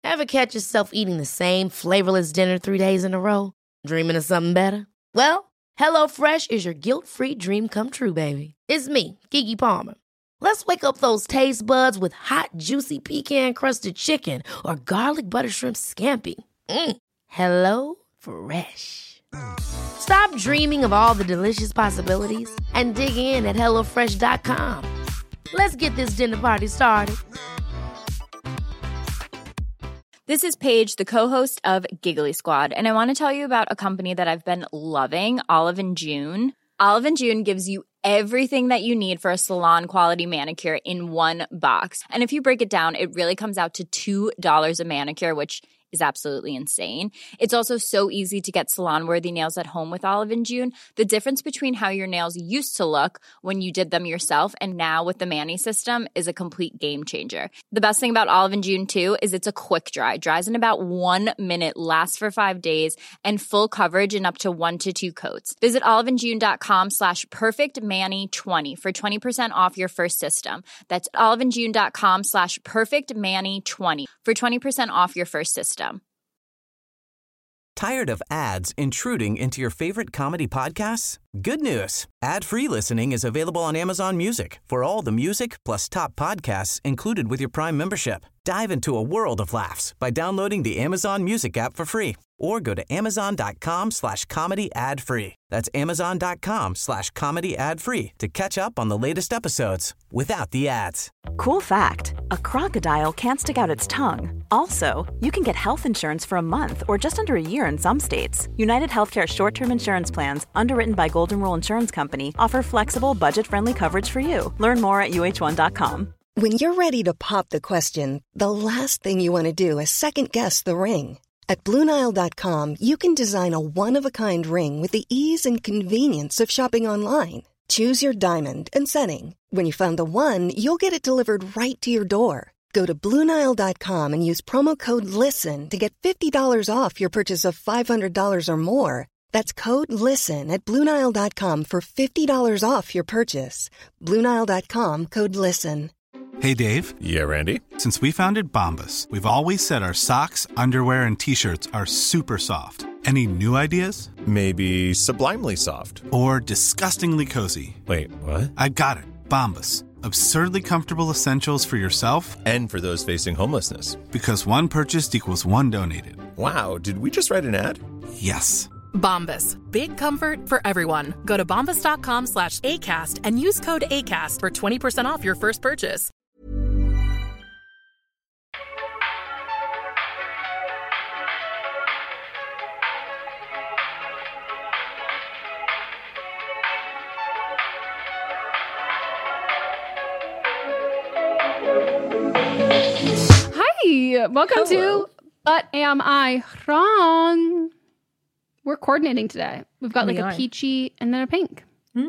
Ever catch yourself eating the same flavorless dinner 3 days in a row? Dreaming of something better? Well, HelloFresh is your guilt-free dream come true, baby. It's me, Keke Palmer. Let's wake up those taste buds with hot, juicy pecan-crusted chicken or garlic butter shrimp scampi. Hello Fresh. Stop dreaming of all the delicious possibilities and dig in at HelloFresh.com. Let's get this dinner party started. This is Paige, the co-host of Giggly Squad, and I want to tell you about a company that I've been loving, Olive & June. Olive & June gives you everything that you need for a salon-quality manicure in one box. And if you break it down, it really comes out to $2 a manicure, which is absolutely insane. It's also so easy to get salon-worthy nails at home with Olive & June. The difference between how your nails used to look when you did them yourself and now with the Mani system is a complete game changer. The best thing about Olive & June, too, is it's a quick dry. Dries in about 1 minute, lasts for 5 days, and full coverage in up to 1 to 2 coats. Visit oliveandjune.com/perfectmani20 for 20% off your first system. That's oliveandjune.com/perfectmani20 for 20% off your first system. Tired of ads intruding into your favorite comedy podcasts? Good news. Ad-free listening is available on Amazon Music for all the music plus top podcasts included with your Prime membership. Dive into a world of laughs by downloading the Amazon Music app for free or go to amazon.com/comedy ad-free. That's amazon.com/comedy ad-free to catch up on the latest episodes without the ads. Cool fact, a crocodile can't stick out its tongue. Also, you can get health insurance for a month or just under a year in some states. United Healthcare short-term insurance plans, underwritten by Golden Rule Insurance Company, offer flexible, budget-friendly coverage for you. Learn more at uh1.com. When you're ready to pop the question, the last thing you want to do is second-guess the ring. At BlueNile.com, you can design a one-of-a-kind ring with the ease and convenience of shopping online. Choose your diamond and setting. When you find the one, you'll get it delivered right to your door. Go to BlueNile.com and use promo code LISTEN to get $50 off your purchase of $500 or more. That's code LISTEN at BlueNile.com for $50 off your purchase. BlueNile.com, code LISTEN. Hey, Dave. Yeah, Randy. Since we founded Bombas, we've always said our socks, underwear, and T-shirts are super soft. Any new ideas? Maybe sublimely soft. Or disgustingly cozy. Wait, what? I got it. Bombas. Absurdly comfortable essentials for yourself and for those facing homelessness. Because one purchased equals one donated. Wow, did we just write an ad? Yes. Bombas. Big comfort for everyone. Go to bombas.com/ACAST and use code ACAST for 20% off your first purchase. Hi, welcome to But Am I Wrong? We're coordinating today. We've got a peachy and then a pink.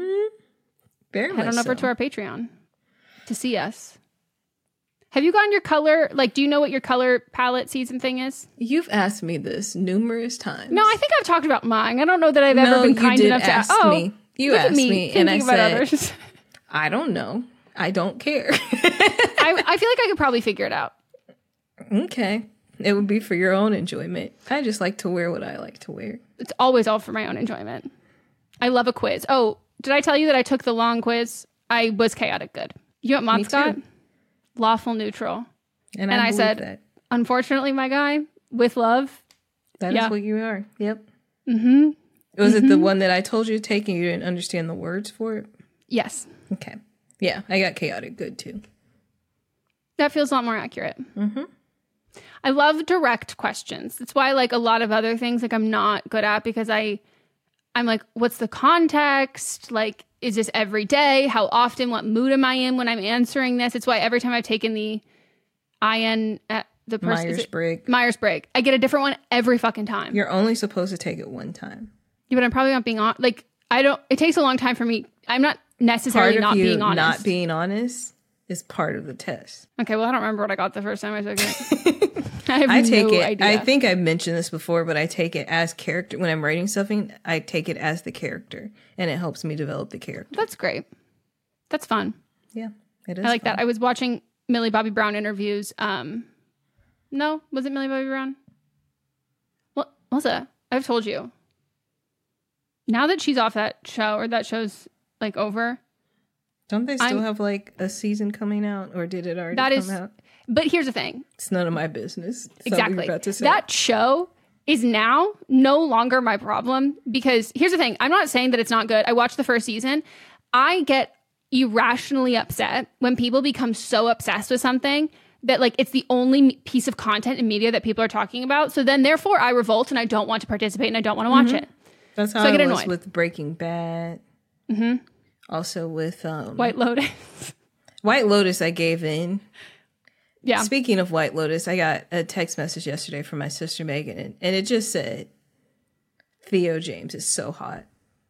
Very Head on over to our Patreon to see us. Have you gotten your color? Do you know what your color palette season thing is? You've asked me this numerous times. No, I think I've talked about mine. I don't know that I've ever been kind enough to ask me. You asked me, and I said, others. I don't know. I don't care. I feel like I could probably figure it out. Okay. It would be for your own enjoyment. I just like to wear what I like to wear. It's always all for my own enjoyment. I love a quiz. Oh, did I tell you that I took the long quiz? I was chaotic good. You know what Mott's got? Lawful neutral. And I said, that. Unfortunately, my guy, with love. That is what you are. Yep. Mm-hmm. Was it the one that I told you to take and you didn't understand the words for it? Yes. Okay. Yeah, I got chaotic good too. That feels a lot more accurate. Mm-hmm. I love direct questions. That's why a lot of other things I'm not good at because I'm like, what's the context? Is this every day? How often? What mood am I in when I'm answering this? It's why every time I've taken the IN at the person Myers-Briggs, I get a different one every fucking time. You're only supposed to take it one time. Yeah, but I'm probably not being on. It takes a long time for me. I'm not necessarily not being honest. Not being honest is part of the test. Okay, well, I don't remember what I got the first time I took it. I take no idea. I think I've mentioned this before, but I take it as character. When I'm writing something, I take it as the character, and it helps me develop the character. That's great. That's fun. Yeah, it is. I like that. I was watching Millie Bobby Brown interviews No? Was it Millie Bobby Brown? Well, Melissa, I've told you. Now that she's off that show, or that show's like over. Don't they still have like a season coming out, or did it already come out? But here's the thing. It's none of my business. Exactly. That show is now no longer my problem, because here's the thing. I'm not saying that it's not good. I watched the first season. I get irrationally upset when people become so obsessed with something that like it's the only piece of content in media that people are talking about. So then therefore I revolt and I don't want to participate and I don't want to watch it. That's how I get annoyed with Breaking Bad. Mm-hmm. Also with White Lotus. White Lotus I gave in. Yeah. Speaking of White Lotus, I got a text message yesterday from my sister Megan, and it just said, Theo James is so hot.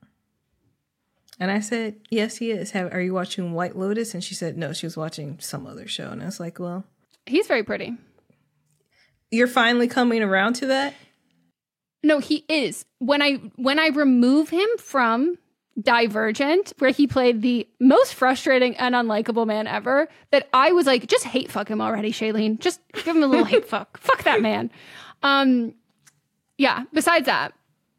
And I said, yes, he is. Are you watching White Lotus? And she said, no, she was watching some other show. And I was like, well. He's very pretty. You're finally coming around to that? No, he is. When I remove him from Divergent, where he played the most frustrating and unlikable man ever, that I was like, just hate fuck him already, Shailene. Just give him a little hate fuck. Fuck that man. Yeah, besides that.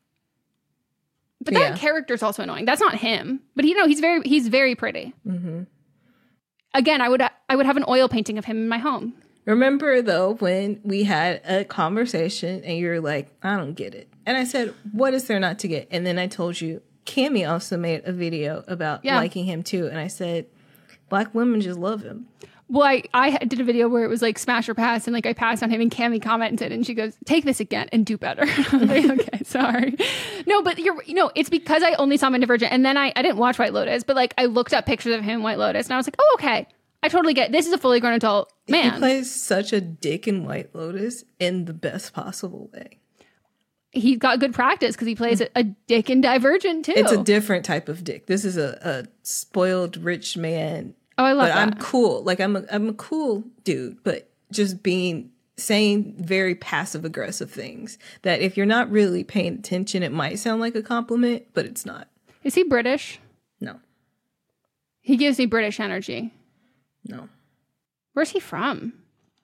But that character's also annoying. That's not him. But he's very pretty. Mm-hmm. Again, I would have an oil painting of him in my home. Remember, though, when we had a conversation and you're like, I don't get it. And I said, what is there not to get? And then I told you, Cammy also made a video about liking him, too. And I said, Black women just love him. Well, I did a video where it was like smash or pass, and like I passed on him, and Cammy commented, and she goes, "Take this again and do better." I was like, okay, sorry. No, but it's because I only saw him in Divergent, and then I didn't watch White Lotus, but like I looked up pictures of him in White Lotus, and I was like, oh, okay, I totally get it. This is a fully grown adult man. He plays such a dick in White Lotus in the best possible way. He's got good practice because he plays a dick in Divergent too. It's a different type of dick. This is a spoiled rich man. Oh, I love that. But I'm cool. Like I'm a cool dude, but just saying very passive aggressive things that if you're not really paying attention, it might sound like a compliment, but it's not. Is he British? No. He gives me British energy. No. Where's he from?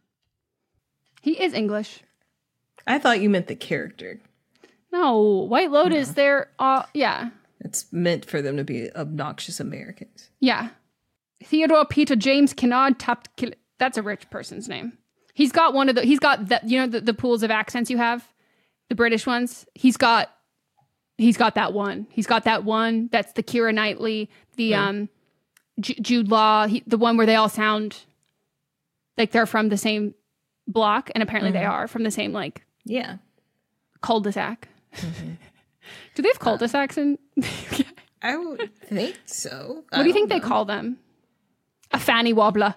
He is English. I thought you meant the character. No, White Lotus, they're all, yeah. It's meant for them to be obnoxious Americans. Yeah. Theodore Peter James Kennard that's a rich person's name. He's got the pools of accents you have, the British ones. He's got that one. He's got that one. That's the Keira Knightley, the Jude Law, the one where they all sound like they're from the same block, and apparently they are from the same cul-de-sac. Mm-hmm. Do they have cul-de-sacs in? I would think so. What do you think they call them? A fanny wobbler.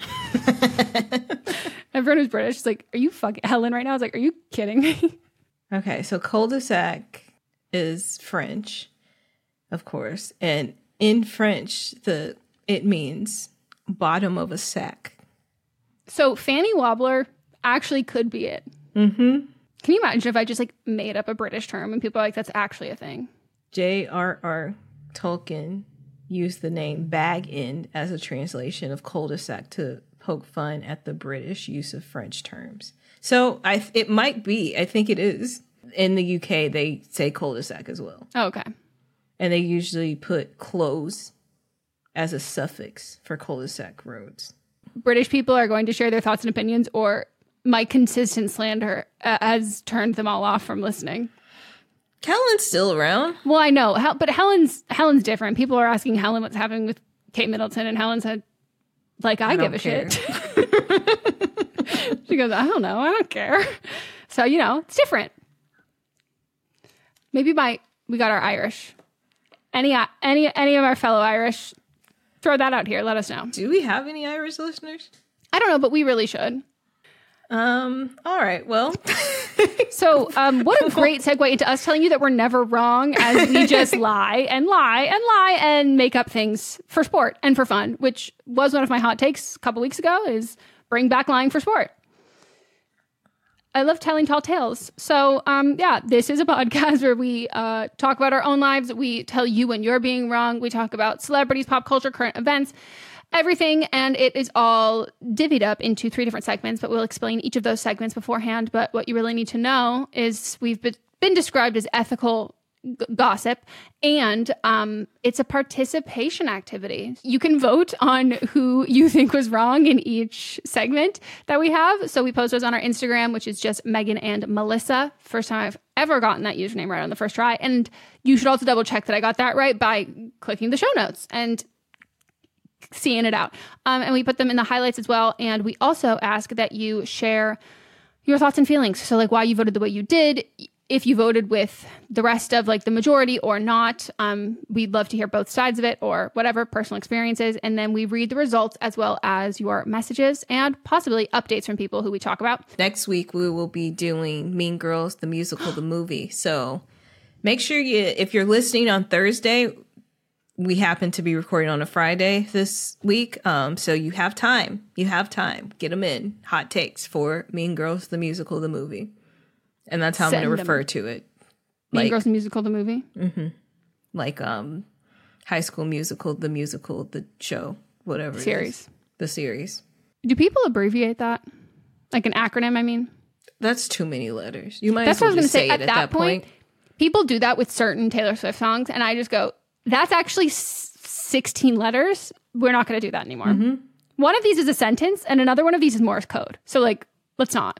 Everyone who's British is like, are you fucking Helen right now? I was like, are you kidding me? Okay, so cul-de-sac is French, of course. And in French, it means bottom of a sack. So fanny wobbler actually could be it. Mm-hmm. Can you imagine if I just like made up a British term and people are like, that's actually a thing? J.R.R. Tolkien used the name bag end as a translation of cul-de-sac to poke fun at the British use of French terms. So it might be, I think it is. In the UK, they say cul-de-sac as well. Oh, okay. And they usually put close as a suffix for cul-de-sac roads. British people are going to share their thoughts and opinions, or my consistent slander has turned them all off from listening. Helen's still around. Well, I know, but Helen's different. People are asking Helen what's happening with Kate Middleton, and Helen said, like, I give a shit. She goes, I don't know. I don't care. So, it's different. Maybe we got our Irish. Any of our fellow Irish, throw that out here. Let us know. Do we have any Irish listeners? I don't know, but we really should. All right, well. So what a great segue into us telling you that we're never wrong, as we just lie and make up things for sport and for fun, which was one of my hot takes a couple weeks ago, is bring back lying for sport. I love telling tall tales. So this is a podcast where we talk about our own lives. We tell you when you're being wrong. We talk about celebrities, pop culture, current events. everything, and it is all divvied up into 3 different segments, but we'll explain each of those segments beforehand. But what you really need to know is we've been described as ethical gossip, and it's a participation activity. You can vote on who you think was wrong in each segment that we have. So we post those on our Instagram, which is just Megan and Melissa. First time I've ever gotten that username right on the first try. And you should also double check that I got that right by clicking the show notes and seeing it out. And we put them in the highlights as well. And we also ask that you share your thoughts and feelings. So like why you voted the way you did, if you voted with the rest of like the majority or not. We'd love to hear both sides of it or whatever personal experiences. And then we read the results as well as your messages and possibly updates from people who we talk about. Next week, we will be doing Mean Girls, the musical, the movie. So make sure if you're listening on Thursday, we happen to be recording on a Friday this week. So you have time. Get them in. Hot takes for Mean Girls, the musical, the movie. And that's how I'm going to refer to it. Mean Girls, the musical, the movie? Mm-hmm. Like High School Musical, the show, whatever series. It is. The series. Do people abbreviate that? Like an acronym, I mean? That's too many letters. You might That's as well what I was just say going to say. it at that point. People do that with certain Taylor Swift songs, and I just go, that's actually 16 letters. We're not going to do that anymore. Mm-hmm. One of these is a sentence, and another one of these is Morse code. So, like, let's not.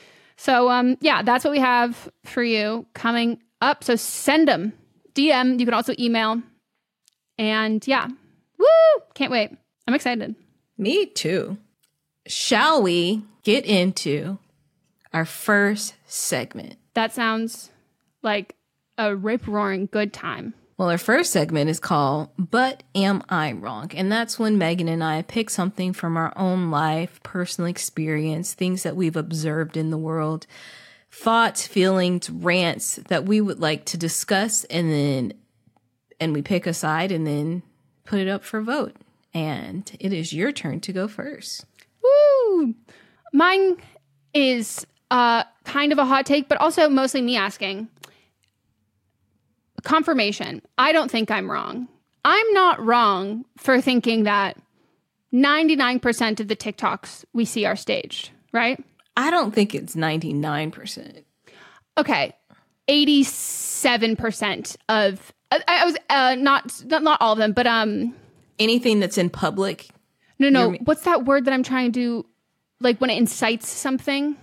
So, yeah, that's what we have for you coming up. So send them. DM. You can also email. And, yeah. Woo! Can't wait. I'm excited. Me too. Shall we get into our first segment? That sounds like a rip-roaring good time. Well, our first segment is called But Am I Wrong? And that's when Megan and I pick something from our own life, personal experience, things that we've observed in the world, thoughts, feelings, rants that we would like to discuss, and we pick a side and then put it up for vote. And it is your turn to go first. Woo! Mine is kind of a hot take, but also mostly me asking. Confirmation. I don't think I'm wrong. I'm not wrong for thinking that 99% of the TikToks we see are staged, right? I don't think it's 99%. Okay. 87% of I was not all of them, but anything that's in public. No. What's that word that I'm trying to do? Like when it incites something?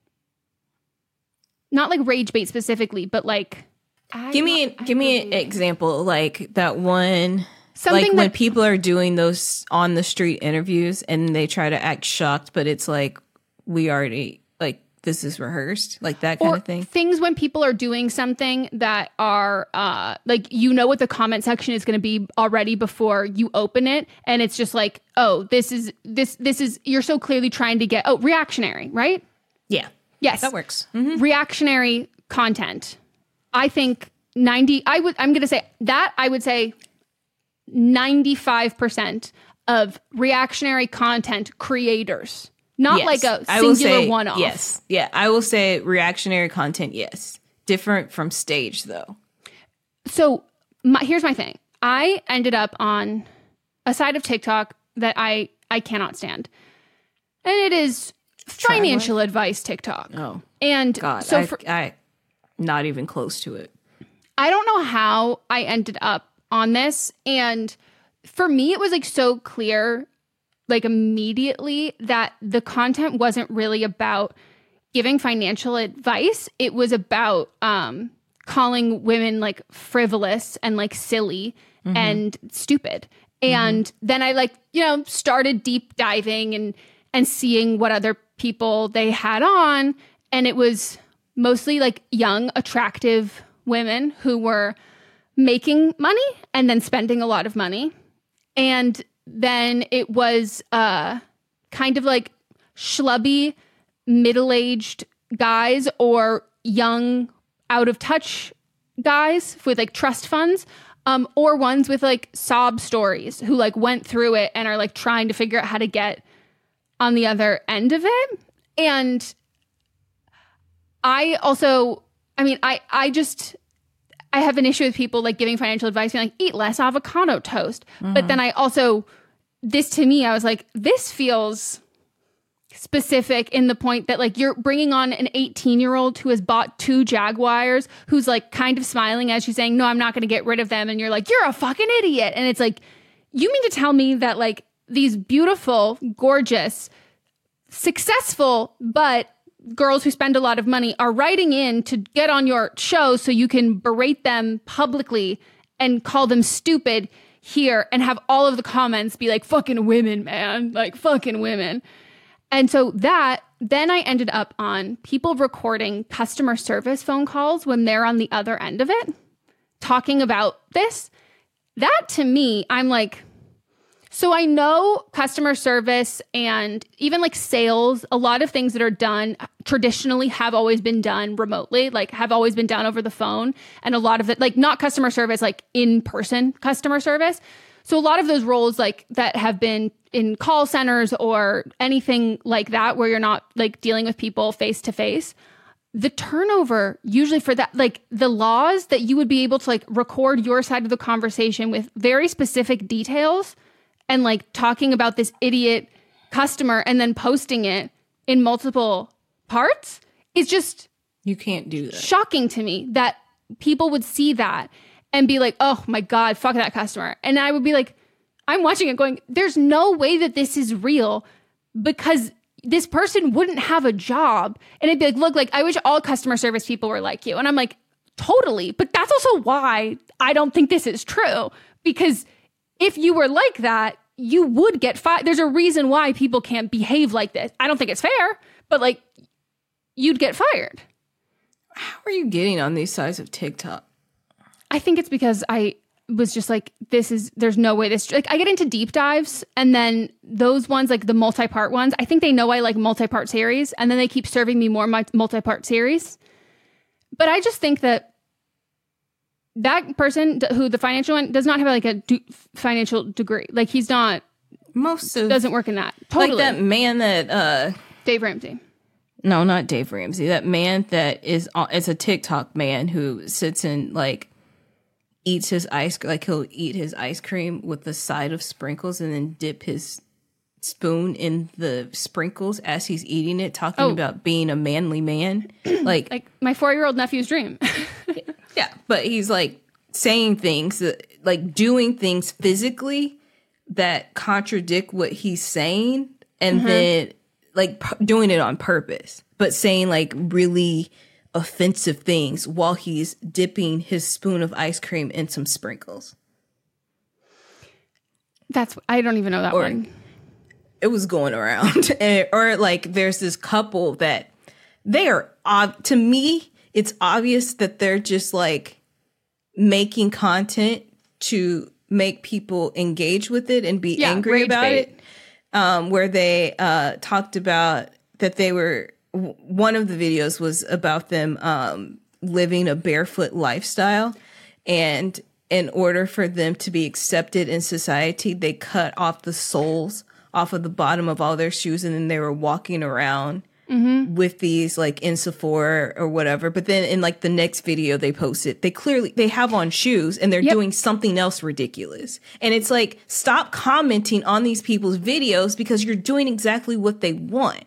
Not like rage bait specifically, but like Give me an example, like that one, something like when people are doing those on the street interviews and they try to act shocked, but it's like we already like this is rehearsed, like that kind of thing. Things when people are doing something that are like what the comment section is going to be already before you open it, and it's just like, oh, this is you're so clearly trying to get reactionary, right? Yeah. Yes, that works. Mm-hmm. Reactionary content. I think I would say 95% of reactionary content creators, not like a singular one-off. Yes. Yeah. I will say reactionary content. Yes. Different from stage though. So here's my thing. I ended up on a side of TikTok that I cannot stand. And it is financial advice TikTok. Oh. And God, so I not even close to it. I don't know how I ended up on this. And for me, it was like so clear, like immediately, that the content wasn't really about giving financial advice. It was about calling women like frivolous and like silly and stupid. And then I started deep diving and seeing what other people they had on. And it was mostly like young, attractive women who were making money and then spending a lot of money. And then it was kind of like schlubby, middle-aged guys or young, out-of-touch guys with like trust funds, or ones with like sob stories who like went through it and are like trying to figure out how to get on the other end of it. And I also, I have an issue with people like giving financial advice, being like, eat less avocado toast. But then I also this to me, I was like, this feels specific in the point that like you're bringing on an 18-year-old who has bought 2 Jaguars, who's like kind of smiling as she's saying, no, I'm not going to get rid of them. And you're like, you're a fucking idiot. And it's like, you mean to tell me that like these beautiful, gorgeous, successful, but girls who spend a lot of money are writing in to get on your show so you can berate them publicly and call them stupid here and have all of the comments be like, fucking women, man, like fucking women. And so then I ended up on people recording customer service phone calls when they're on the other end of it, talking about this. That to me, I'm like, so I know customer service and even like sales, a lot of things that are done traditionally have always been done remotely, like have always been done over the phone. And a lot of it, like not customer service, like in-person customer service. So a lot of those roles like that have been in call centers or anything like that, where you're not like dealing with people face to face, the turnover usually for that, like the laws that you would be able to like record your side of the conversation with very specific details and like talking about this idiot customer and then posting it in multiple parts is just, you can't do that. Shocking to me that people would see that and be like, oh my God, fuck that customer. And I would be like, I'm watching it going, there's no way that this is real, because this person wouldn't have a job. And it'd be like, look, like I wish all customer service people were like you. And I'm like, totally. But that's also why I don't think this is true, because if you were like that, you would get fired. There's a reason why people can't behave like this. I don't think it's fair, but like you'd get fired. How are you getting on these sides of TikTok? I think it's because I was just like, there's no way this, like I get into deep dives, and then those ones, like the multi-part ones, I think they know I like multi-part series, and then they keep serving me more multi-part series. But I just think that person who the financial one does not have like a financial degree. Like he's not, doesn't work in that. Totally. Like that man that, Dave Ramsey. No, not Dave Ramsey. That man that it's a TikTok man who sits and like eats his he'll eat his ice cream with the side of sprinkles and then dip his spoon in the sprinkles as he's eating it, talking about being a manly man. like my 4-year-old nephew's dream. Yeah, but he's like saying things that, like doing things physically that contradict what he's saying, and then like doing it on purpose, but saying like really offensive things while he's dipping his spoon of ice cream in some sprinkles. I don't even know that one. It was going around. Or like there's this couple that they are, to me, it's obvious that they're just like making content to make people engage with it and be angry about it. Where they talked about that they were, one of the videos was about them living a barefoot lifestyle, and in order for them to be accepted in society, they cut off the soles off of the bottom of all their shoes, and then they were walking around with these like in Sephora or whatever. But then in like the next video they posted, they have on shoes and they're doing something else ridiculous. And it's like, stop commenting on these people's videos because you're doing exactly what they want.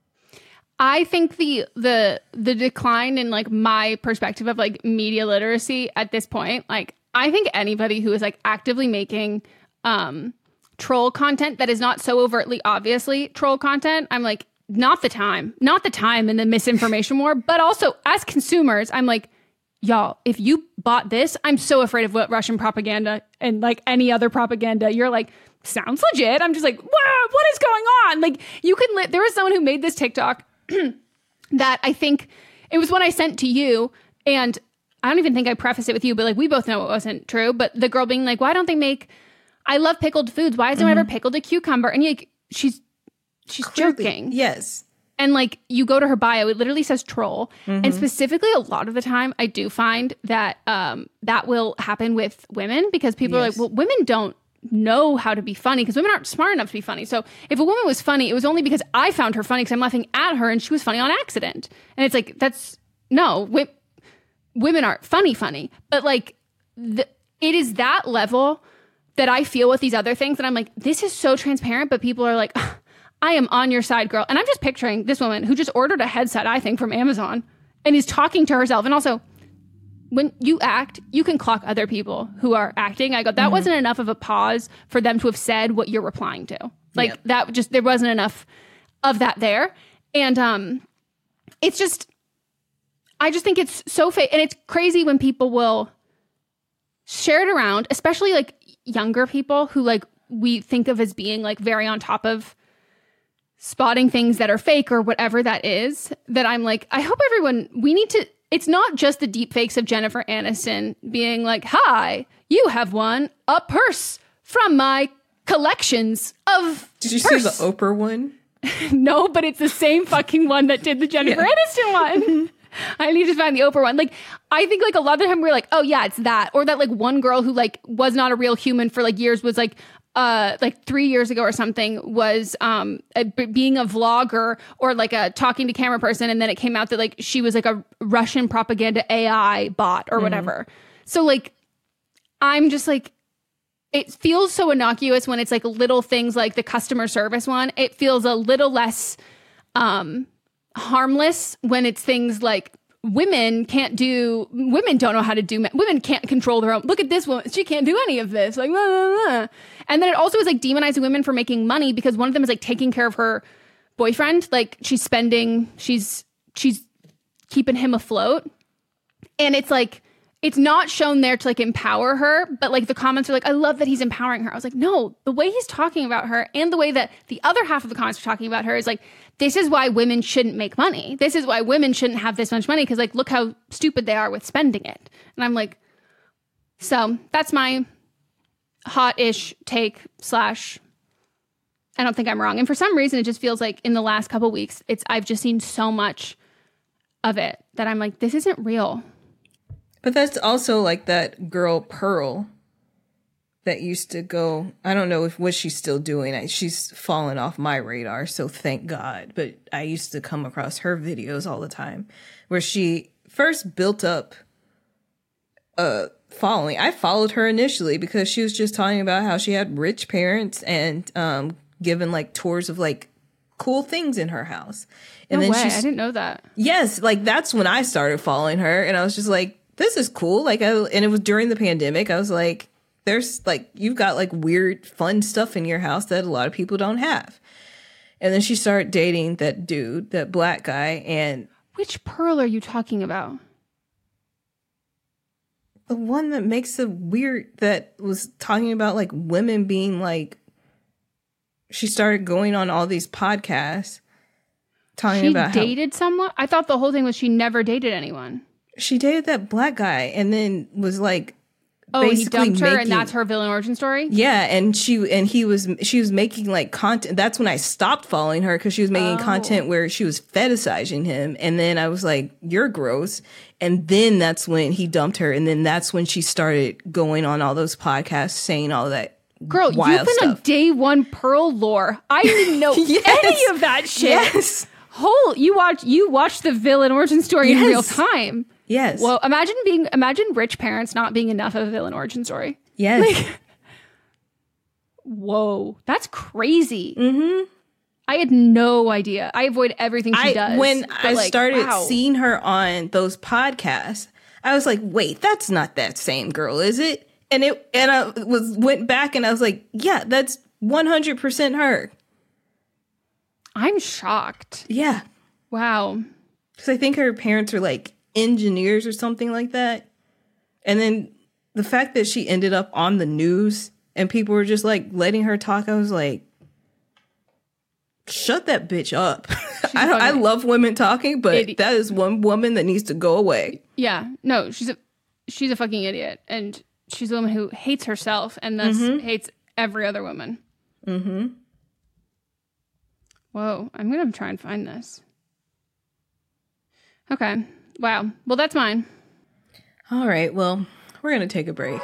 I think the decline in like my perspective of like media literacy at this point, like I think anybody who is like actively making troll content that is not so overtly obviously troll content, I'm like, not the time in the misinformation war. But also as consumers, I'm like, y'all, if you bought this, I'm so afraid of what Russian propaganda and like any other propaganda. You're like, sounds legit. I'm just like, wow, what is going on? Like you can there was someone who made this TikTok that I think it was one I sent to you, and I don't even think I prefaced it with you, but like we both know it wasn't true. But the girl being like, why don't they make, I love pickled foods, why has no one ever pickled a cucumber? And like, she's joking. Yes. And like you go to her bio, it literally says troll. And specifically a lot of the time I do find that that will happen with women, because people are like, well, women don't know how to be funny because women aren't smart enough to be funny. So if a woman was funny, it was only because I found her funny because I'm laughing at her and she was funny on accident. And it's like, women aren't funny. But like it is that level that I feel with these other things. And I'm like, this is so transparent, but people are like, I am on your side, girl. And I'm just picturing this woman who just ordered a headset, I think, from Amazon and is talking to herself. And also, when you act, you can clock other people who are acting. I go, that wasn't enough of a pause for them to have said what you're replying to. Like that just, there wasn't enough of that there. And it's just, I just think it's so fake. And it's crazy when people will share it around, especially like younger people who like we think of as being like very on top of spotting things that are fake or whatever that is, that I'm like, I hope everyone, we need to, it's not just the deep fakes of Jennifer Aniston being like, hi, you have won a purse from my collections of Did you purse. see the Oprah one? No, but it's the same fucking one that did the Jennifer Aniston one. I need to find the Oprah one. Like, I think like a lot of the time we're like, oh yeah, it's that. Or that like one girl who like was not a real human for like years was like 3 years ago or something was being a vlogger or like a talking to camera person. And then it came out that like she was like a Russian propaganda AI bot or whatever. So like, I'm just like, it feels so innocuous when it's like little things like the customer service one. It feels a little less harmless when it's things like women don't know how to do, women can't control their own, look at this woman, she can't do any of this, like, blah, blah, blah. And then it also is like demonizing women for making money because one of them is like taking care of her boyfriend, like she's keeping him afloat. And it's like, it's not shown there to like empower her, but like the comments are like, I love that he's empowering her. I was like, no, the way he's talking about her and the way that the other half of the comments are talking about her is like, this is why women shouldn't make money. This is why women shouldn't have this much money because like, look how stupid they are with spending it. And I'm like, so that's my hot-ish take / I don't think I'm wrong. And for some reason, it just feels like in the last couple weeks, I've just seen so much of it that I'm like, this isn't real. But that's also like that girl Pearl that used to go, I don't know what she's still doing. She's fallen off my radar, so thank God. But I used to come across her videos all the time where she first built up a following. I followed her initially because she was just talking about how she had rich parents and given like tours of like cool things in her house. And no then way. I didn't know that. Yes, like that's when I started following her and I was just like, this is cool. Like, and it was during the pandemic. I was like, there's like, you've got like weird, fun stuff in your house that a lot of people don't have. And then she started dating that dude, that black guy. And which Pearl are you talking about? The one that makes it weird, that was talking about like women being like, she started going on all these podcasts talking about she dated someone? I thought the whole thing was she never dated anyone. She dated that black guy and then was like, he dumped her and that's her villain origin story? Yeah, and she was making like content. That's when I stopped following her because she was making content where she was fetishizing him. And then I was like, you're gross. And then that's when he dumped her. And then that's when she started going on all those podcasts saying all that. Girl, you've been on day one Pearl lore. I didn't know any of that shit. Yes. You watched the villain origin story in real time. Yes. Well, imagine rich parents not being enough of a villain origin story. Yes. Like, whoa, that's crazy. Mm-hmm. I had no idea. I avoid everything she does. When I started seeing her on those podcasts, I was like, wait, that's not that same girl, is it? And I went back and I was like, yeah, that's 100% her. I'm shocked. Yeah. Wow. Because I think her parents are like engineers or something like that. And then the fact that she ended up on the news and people were just like letting her talk, I was like, shut that bitch up. I love women talking, but that is one woman that needs to go away. Yeah. No, she's a fucking idiot. And she's a woman who hates herself and thus hates every other woman. Mm-hmm. Whoa. I'm going to try and find this. Okay. Wow. Well, that's mine. All right. Well, we're going to take a break.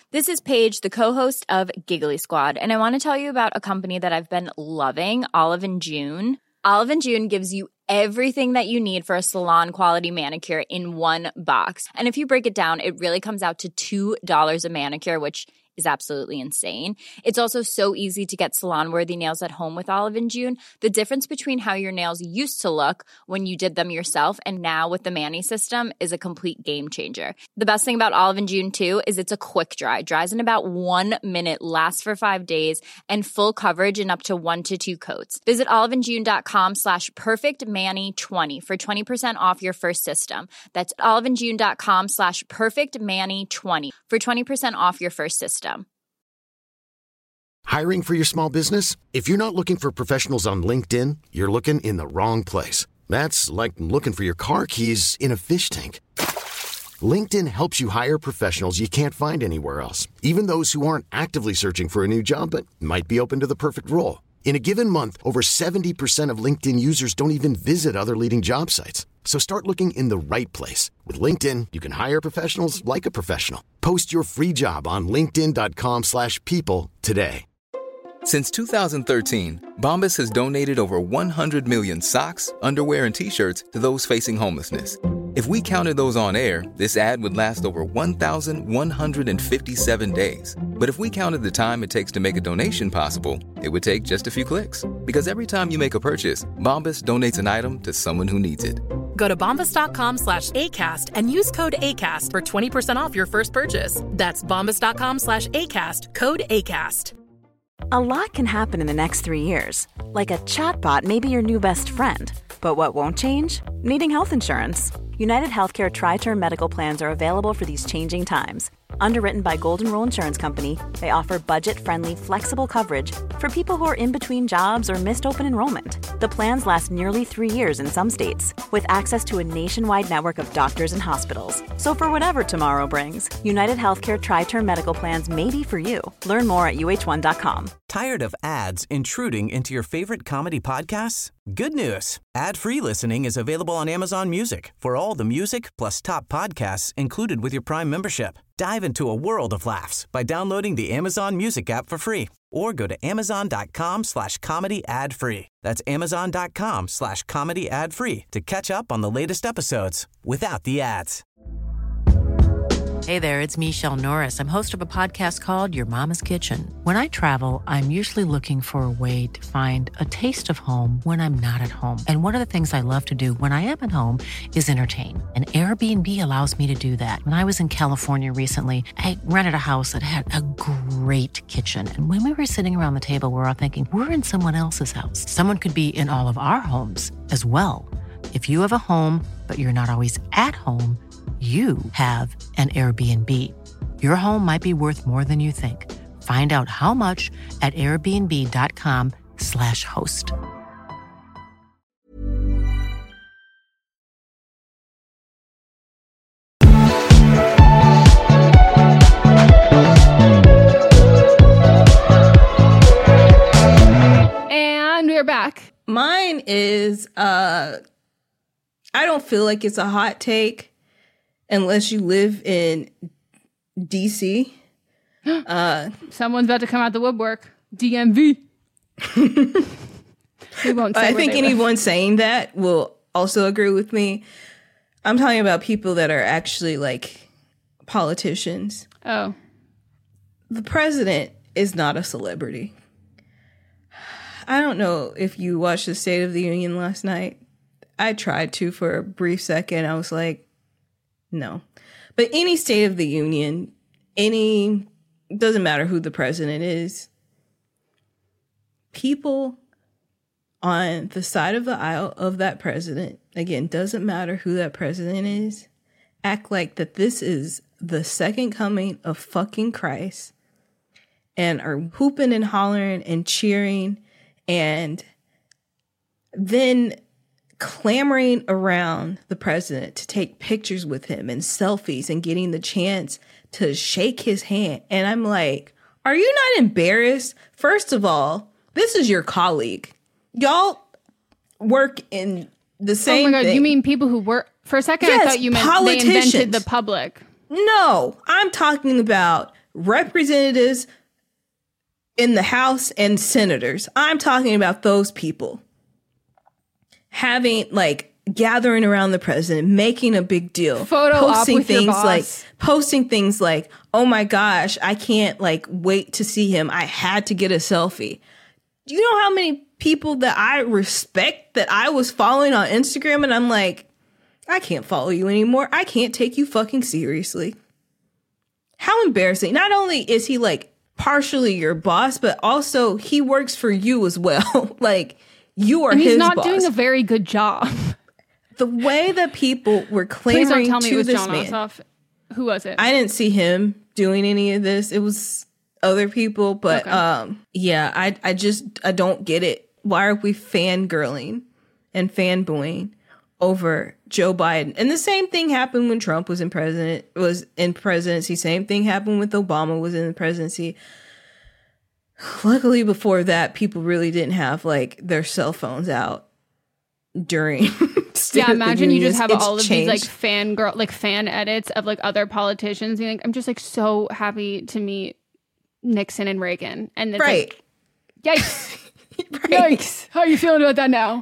This is Paige, the co-host of Giggly Squad, and I want to tell you about a company that I've been loving, Olive & June. Olive & June gives you everything that you need for a salon-quality manicure in one box. And if you break it down, it really comes out to $2 a manicure, which is absolutely insane. It's also so easy to get salon-worthy nails at home with Olive & June. The difference between how your nails used to look when you did them yourself and now with the Mani system is a complete game changer. The best thing about Olive & June, too, is it's a quick dry. Dries in about 1 minute, lasts for 5 days, and full coverage in up to 1 to 2 coats. Visit oliveandjune.com/perfectmani20 for 20% off your first system. That's oliveandjune.com/perfectmani20 for 20% off your first system. Hiring for your small business? If you're not looking for professionals on LinkedIn, you're looking in the wrong place. That's like looking for your car keys in a fish tank. LinkedIn helps you hire professionals you can't find anywhere else, even those who aren't actively searching for a new job but might be open to the perfect role. In a given month, over 70% of LinkedIn users don't even visit other leading job sites. So start looking in the right place. With LinkedIn, you can hire professionals like a professional. Post your free job on linkedin.com/people today. Since 2013, Bombas has donated over 100 million socks, underwear, and T-shirts to those facing homelessness. If we counted those on air, this ad would last over 1,157 days. But if we counted the time it takes to make a donation possible, it would take just a few clicks. Because every time you make a purchase, Bombas donates an item to someone who needs it. Go to bombas.com/ACAST and use code ACAST for 20% off your first purchase. That's bombas.com/ACAST, code ACAST. A lot can happen in the next 3 years. Like a chatbot may be your new best friend. But what won't change? Needing health insurance. United Healthcare Tri-Term Medical Plans are available for these changing times. Underwritten by Golden Rule Insurance Company, they offer budget-friendly, flexible coverage for people who are in between jobs or missed open enrollment. The plans last nearly 3 years in some states, with access to a nationwide network of doctors and hospitals. So for whatever tomorrow brings, United Healthcare Tri-Term Medical Plans may be for you. Learn more at uh1.com. Tired of ads intruding into your favorite comedy podcasts? Good news. Ad-free listening is available on Amazon Music for all the music plus top podcasts included with your Prime membership. Dive into a world of laughs by downloading the Amazon Music app for free or go to amazon.com/comedy ad-free. That's amazon.com/comedy ad-free to catch up on the latest episodes without the ads. Hey there, it's Michelle Norris. I'm host of a podcast called Your Mama's Kitchen. When I travel, I'm usually looking for a way to find a taste of home when I'm not at home. And one of the things I love to do when I am at home is entertain. And Airbnb allows me to do that. When I was in California recently, I rented a house that had a great kitchen. And when we were sitting around the table, we're all thinking, we're in someone else's house. Someone could be in all of our homes as well. If you have a home, but you're not always at home, you have an Airbnb. Your home might be worth more than you think. Find out how much at airbnb.com/host. And we're back. Mine is, I don't feel like it's a hot take. Unless you live in DC. Someone's about to come out the woodwork. DMV. We won't say I think anyone saying that will also agree with me. I'm talking about people that are actually like politicians. Oh. The president is not a celebrity. I don't know if you watched the State of the Union last night. I tried to for a brief second. I was like, no. But any State of the Union, doesn't matter who the president is, people on the side of the aisle of that president, again, doesn't matter who that president is, act like that this is the second coming of fucking Christ and are hooping and hollering and cheering and then clamoring around the president to take pictures with him and selfies and getting the chance to shake his hand. And I'm like, are you not embarrassed? First of all, this is your colleague. Y'all work in the same Oh my God, thing. you mean people who work? For a second, Yes, I thought you meant politicians. they invented the public. No, I'm talking about representatives in the House and senators. I'm talking about those people having like gathering around the president, making a big deal, posting things like, oh my gosh, I can't like wait to see him. I had to get a selfie. Do you know how many people that I respect that I was following on Instagram and I'm like, I can't follow you anymore. I can't take you fucking seriously. How embarrassing. Not only is he like partially your boss, but also he works for you as well. Like you are his boss. And he's not doing a very good job. The way that people were clamoring Please don't tell me to it was this John man. Ossoff. Who was it? I didn't see him doing any of this. It was other people, but yeah, I don't get it. Why are we fangirling and fanboying over Joe Biden? And the same thing happened when Trump was in presidency. Same thing happened with Obama was in the presidency. Luckily, before that, people really didn't have like their cell phones out during. Yeah, imagine you just have all of these like fan edits of like other politicians. You think I'm just like so happy to meet Nixon and Reagan, and it's like, yikes, yikes. How are you feeling about that now?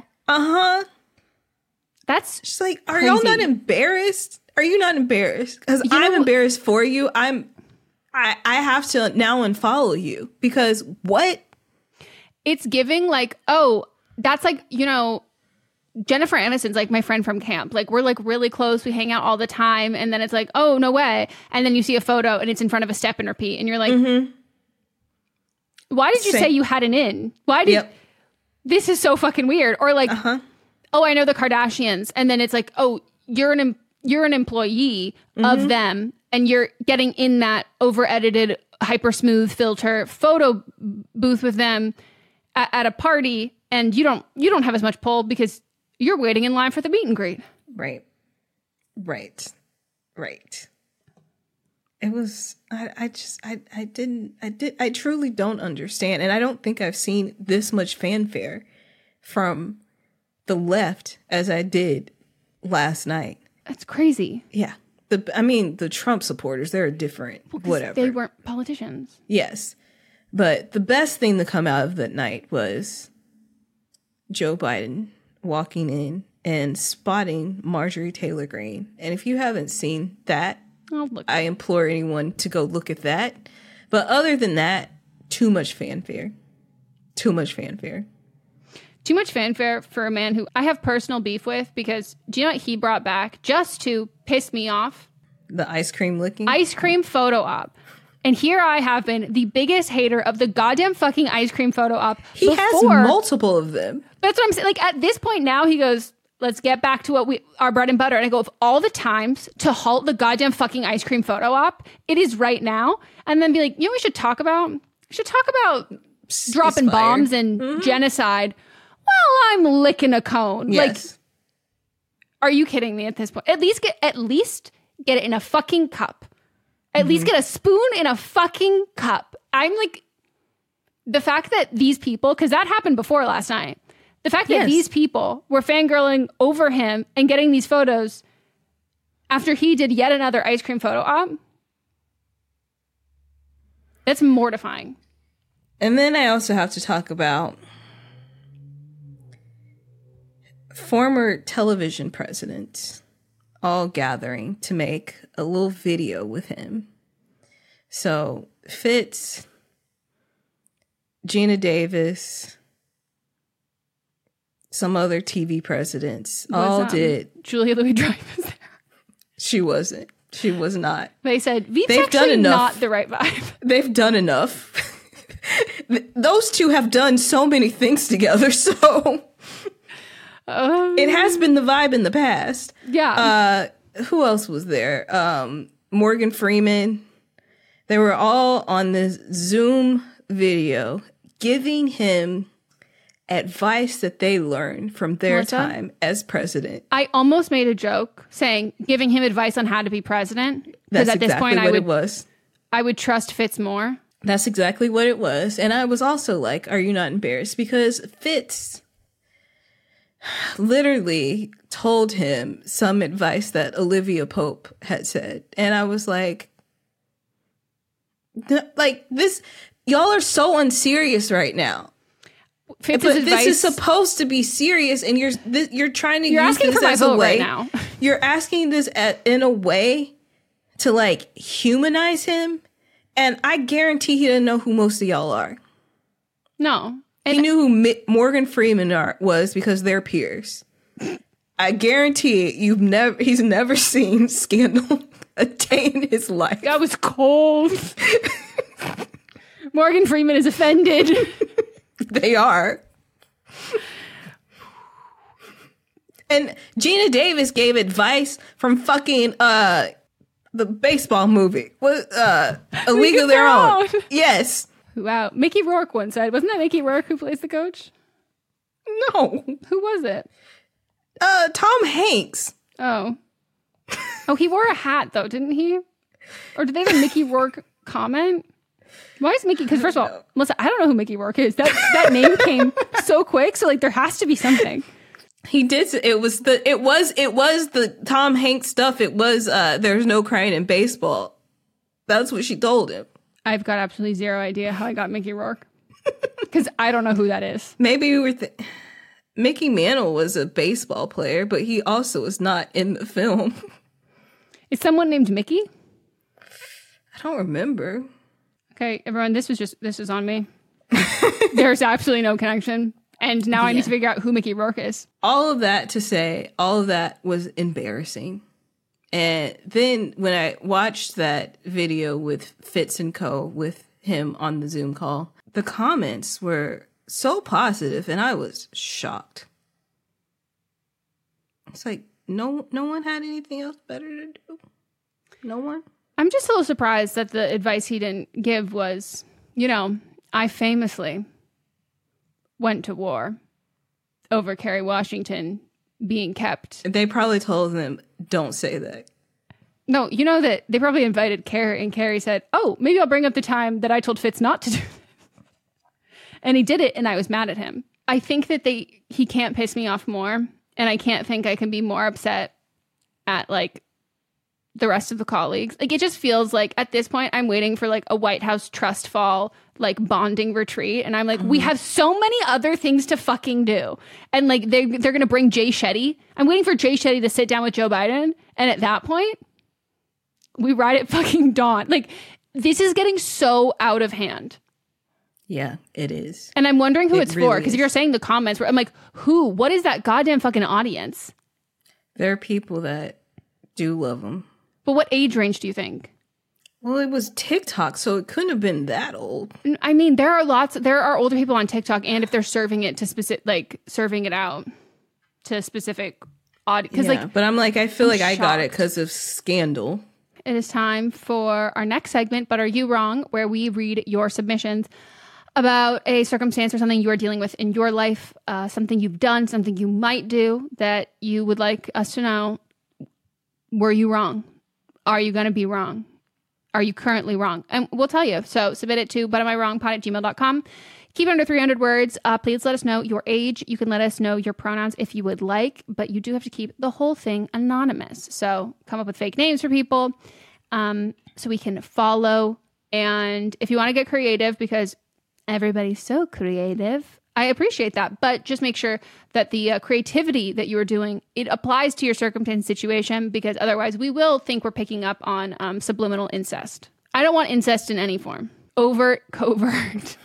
That's just like, are crazy. y'all not embarrassed? Are you not embarrassed? Because I'm embarrassed for you. I have to now unfollow you because what? It's giving like, oh, that's like, you know, Jennifer Aniston's like my friend from camp. Like we're like really close. We hang out all the time. And then it's like, oh, no way. And then you see a photo and it's in front of a step and repeat. And you're like, why did you say you had an in? Why did this is so fucking weird? Or like, oh, I know the Kardashians. And then it's like, oh, you're an employee of them. And you're getting in that over edited, hyper smooth filter photo booth with them at a party. And you don't have as much pull because you're waiting in line for the meet and greet. Right. It was, I truly don't understand. And I don't think I've seen this much fanfare from the left as I did last night. That's crazy. Yeah. The Trump supporters, they're different, whatever. They weren't politicians. Yes. But the best thing to come out of that night was Joe Biden walking in and spotting Marjorie Taylor Greene. And if you haven't seen that, I implore anyone to go look at that. But other than that, too much fanfare. Too much fanfare for a man who I have personal beef with because do you know what he brought back just to piss me off? The ice cream licking? Ice cream photo op. And here I have been the biggest hater of the goddamn fucking ice cream photo op. He has multiple of them. That's what I'm saying. Like at this point now, he goes, let's get back to what our bread and butter. And I go, of all the times to halt the goddamn fucking ice cream photo op, it is right now. And then be like, you know what we should talk about? We should talk about dropping bombs and genocide. Well, I'm licking a cone. Yes. Like, are you kidding me at this point? At least get it in a fucking cup. At least get a spoon in a fucking cup. I'm like, the fact that these people, because that happened before last night, the fact that these people were fangirling over him and getting these photos after he did yet another ice cream photo op, that's mortifying. And then I also have to talk about former television presidents all gathering to make a little video with him. So Fitz, Gina Davis, some other TV presidents all did. Julia Louis-Dreyfus there? She wasn't. She was not. They said, Veep's actually not the right vibe. They've done enough. Those two have done so many things together, so... it has been the vibe in the past. Yeah. Who else was there? Morgan Freeman. They were all on this Zoom video giving him advice that they learned from their time as president. I almost made a joke saying giving him advice on how to be president. Because at this point, I would trust Fitz more. That's exactly what it was. And I was also like, are you not embarrassed? Because Fitz literally told him some advice that Olivia Pope had said. And I was like, Like this, y'all are so unserious right now. Fitz's but advice, this is supposed to be serious, and you're trying to you're use asking this for my as a vote way. right now. You're asking this in a way to like humanize him, and I guarantee he didn't know who most of y'all are. No, he knew who Morgan Freeman was because they're peers. I guarantee he's never seen Scandal a day in his life. That was cold. Morgan Freeman is offended. They are. And Gina Davis gave advice from fucking the baseball movie. What A League of Their Own. Yes. Wow. Mickey Rourke once said, wasn't that Mickey Rourke who plays the coach? No. Who was it? Tom Hanks. Oh, he wore a hat though, didn't he? Or did they have a Mickey Rourke comment? Why is Mickey? Because first of all, Melissa, I don't know who Mickey Rourke is. That name came so quick, so like there has to be something. He did. It was the Tom Hanks stuff. It was there's no crying in baseball. That's what she told him. I've got absolutely zero idea how I got Mickey Rourke because I don't know who that is. Maybe we were. Mickey Mantle was a baseball player, but he also was not in the film. Is someone named Mickey? I don't remember. Okay, everyone, this is on me. There's absolutely no connection. And now I need to figure out who Mickey Rourke is. All of that to say, all of that was embarrassing. And then when I watched that video with Fitz and Co. with him on the Zoom call, the comments were so positive, and I was shocked. It's like no one had anything else better to do. No one. I'm just a little surprised that the advice he didn't give was, I famously went to war over Kerry Washington being kept. They probably told them, don't say that. No, that they probably invited Kerry, and Kerry said, oh, maybe I'll bring up the time that I told Fitz not to do that. And he did it, and I was mad at him. I think that he can't piss me off more, and I can't think I can be more upset at, like, the rest of the colleagues. Like, it just feels like, at this point, I'm waiting for, like, a White House trust fall, like, bonding retreat, and I'm like, we have so many other things to fucking do. And, like, they're going to bring Jay Shetty. I'm waiting for Jay Shetty to sit down with Joe Biden, and at that point, we ride at fucking dawn. Like, this is getting so out of hand. Yeah, it is. And I'm wondering who it's really for, because if you're saying the comments, I'm like, who? What is that goddamn fucking audience? There are people that do love them. But what age range do you think? Well, it was TikTok, so it couldn't have been that old. I mean, there are older people on TikTok, and if they're serving it to serving it out to specific audience. Yeah, but I'm like, I feel like I got it because of Scandal. It is time for our next segment, But Are You Wrong?, where we read your submissions about a circumstance or something you are dealing with in your life, something you've done, something you might do that you would like us to know. Were you wrong? Are you going to be wrong? Are you currently wrong? And we'll tell you. So submit it to butamiwrongpod@gmail.com. Keep it under 300 words. Please let us know your age. You can let us know your pronouns if you would like, but you do have to keep the whole thing anonymous. So come up with fake names for people so we can follow. And if you want to get creative, because everybody's so creative, I appreciate that. But just make sure that the creativity that you are doing, it applies to your circumstance situation, because otherwise we will think we're picking up on subliminal incest. I don't want incest in any form. Overt, covert.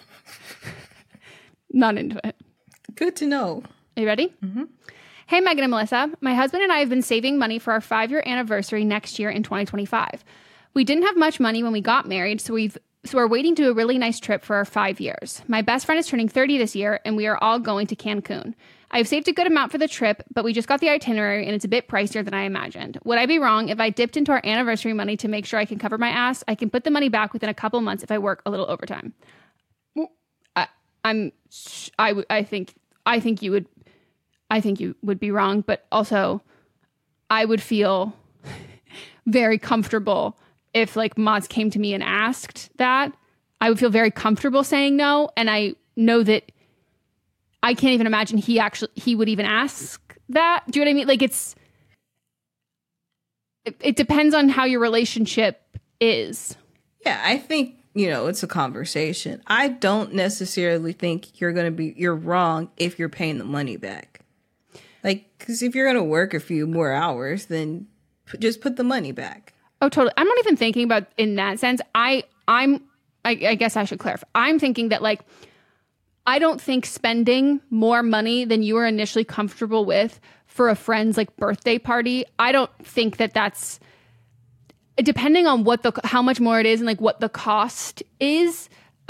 Not into it. Good to know. Are you ready? Mm-hmm. Hey, Megan and Melissa. My husband and I have been saving money for our 5-year anniversary next year in 2025. We didn't have much money when we got married, so we're waiting to do a really nice trip for our 5 years. My best friend is turning 30 this year, and we are all going to Cancun. I've saved a good amount for the trip, but we just got the itinerary, and it's a bit pricier than I imagined. Would I be wrong if I dipped into our anniversary money to make sure I can cover my ass? I can put the money back within a couple months if I work a little overtime. I think you would be wrong, but also I would feel very comfortable if like Mods came to me and asked that. I would feel very comfortable saying no, and I know that I can't even imagine he would even ask that. Do you know what I mean? Like it depends on how your relationship is. Yeah, I think it's a conversation. I don't necessarily think you're wrong if you're paying the money back. Like, because if you're going to work a few more hours, then just put the money back. Oh, totally. I'm not even thinking about in that sense. I guess I should clarify. I'm thinking that, like, I don't think spending more money than you were initially comfortable with for a friend's, like, birthday party, I don't think that that's, depending on how much more it is and, like, what the cost is,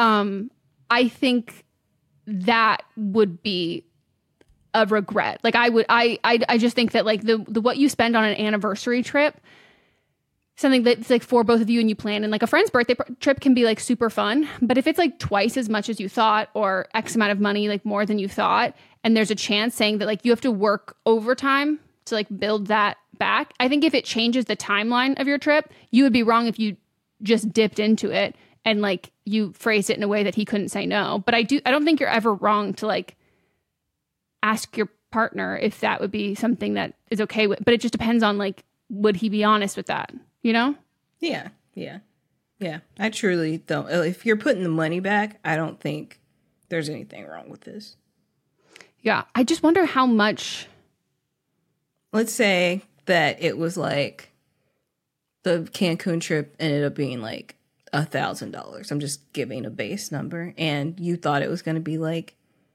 I think that would be a regret. Like, I just think that, like, the what you spend on an anniversary trip, something that's like for both of you and you plan, and like a friend's birthday trip can be like super fun, but if it's like twice as much as you thought or X amount of money, like more than you thought, and there's a chance saying that like you have to work overtime to like build that back, I think if it changes the timeline of your trip, you would be wrong if you just dipped into it and like you phrased it in a way that he couldn't say no. But I don't think you're ever wrong to like ask your partner if that would be something that is okay with, but it just depends on like, would he be honest with that, you know? Yeah. I truly don't. If you're putting the money back, I don't think there's anything wrong with this. Yeah. I just wonder how much. Let's say that it was like the Cancun trip ended up being like $1,000. I'm just giving a base number, and you thought it was going to be like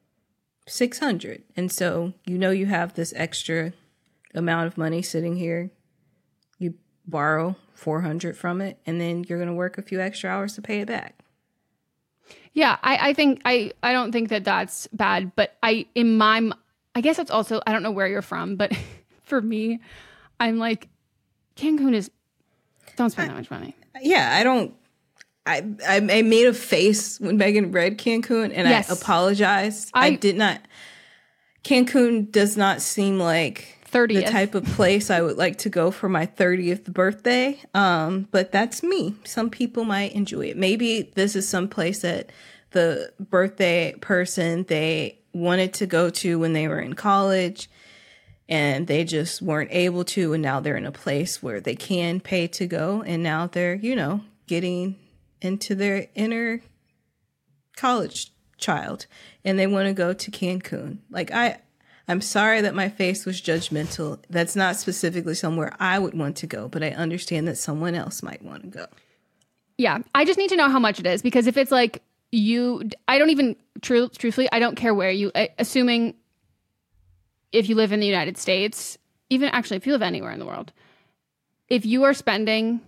$600, and so you have this extra amount of money sitting here. You borrow $400 from it, and then you're going to work a few extra hours to pay it back. Yeah, I think I don't think that that's bad, but I guess that's also, I don't know where you're from, but for me, I'm like, Cancun is, don't spend that much money. Yeah, I don't. I made a face when Megan read Cancun, and yes. I apologized. I did not. Cancun does not seem like 30th. The type of place I would like to go for my 30th birthday. But that's me. Some people might enjoy it. Maybe this is some place that the birthday person, they wanted to go to when they were in college, and they just weren't able to, and now they're in a place where they can pay to go, and now they're, getting into their inner college child, and they want to go to Cancun. Like, I'm sorry that my face was judgmental. That's not specifically somewhere I would want to go, but I understand that someone else might want to go. Yeah, I just need to know how much it is, because if it's like I don't even, truthfully, I don't care where assuming if you live in the United States, even actually if you live anywhere in the world, if you are spending,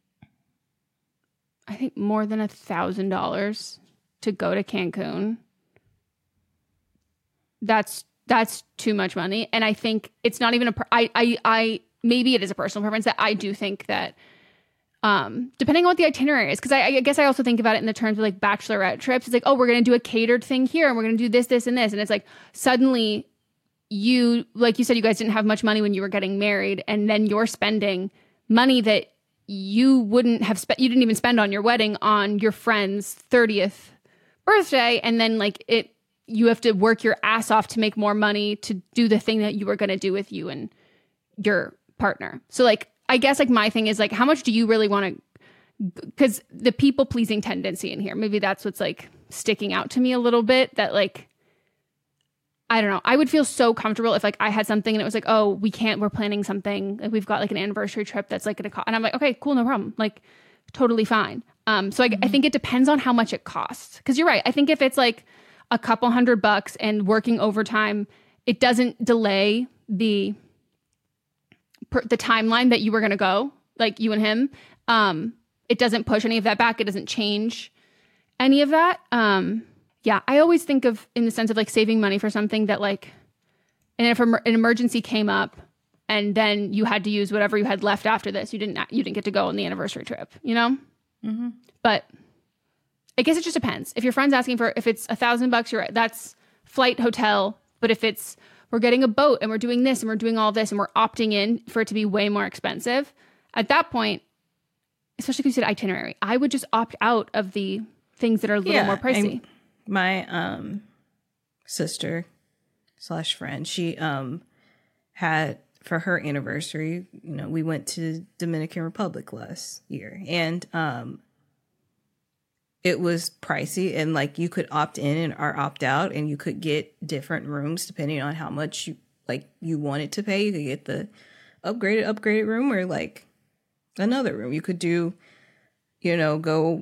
I think, more than $1,000 to go to Cancun, that's too much money. And I think it's not even I maybe it is a personal preference that I do think that depending on what the itinerary is, because I guess I also think about it in the terms of like bachelorette trips. It's like, oh, we're going to do a catered thing here, and we're going to do this, this, and this. And it's like suddenly like you said, you guys didn't have much money when you were getting married, and then you're spending money that you wouldn't have spent, you didn't even spend on your wedding, on your friend's 30th birthday. And then like you have to work your ass off to make more money to do the thing that you were going to do with you and your partner. So like, I guess like my thing is like, how much do you really want to, because the people pleasing tendency in here, maybe that's what's like sticking out to me a little bit, that like, I don't know. I would feel so comfortable if like I had something and it was like, oh, we're planning something. Like we've got like an anniversary trip that's like going to cost. And I'm like, okay, cool, no problem. Like totally fine. So I think it depends on how much it costs. Cause you're right. I think if it's like a couple $100 and working overtime, it doesn't delay the timeline that you were going to go, like you and him. It doesn't push any of that back. It doesn't change any of that. Yeah, I always think of in the sense of like saving money for something that like, and if an emergency came up and then you had to use whatever you had left after this, you didn't get to go on the anniversary trip, Mm-hmm. But I guess it just depends. If your friend's asking for, if it's $1,000, you're right, that's flight, hotel. But if it's, we're getting a boat and we're doing this and we're doing all this and we're opting in for it to be way more expensive, at that point, especially if you said itinerary, I would just opt out of the things that are a little more pricey. My sister / friend, she had, for her anniversary, we went to Dominican Republic last year, and it was pricey, and like you could opt in or opt out, and you could get different rooms depending on how much you wanted to pay. You could get the upgraded room, or like another room. You could do, go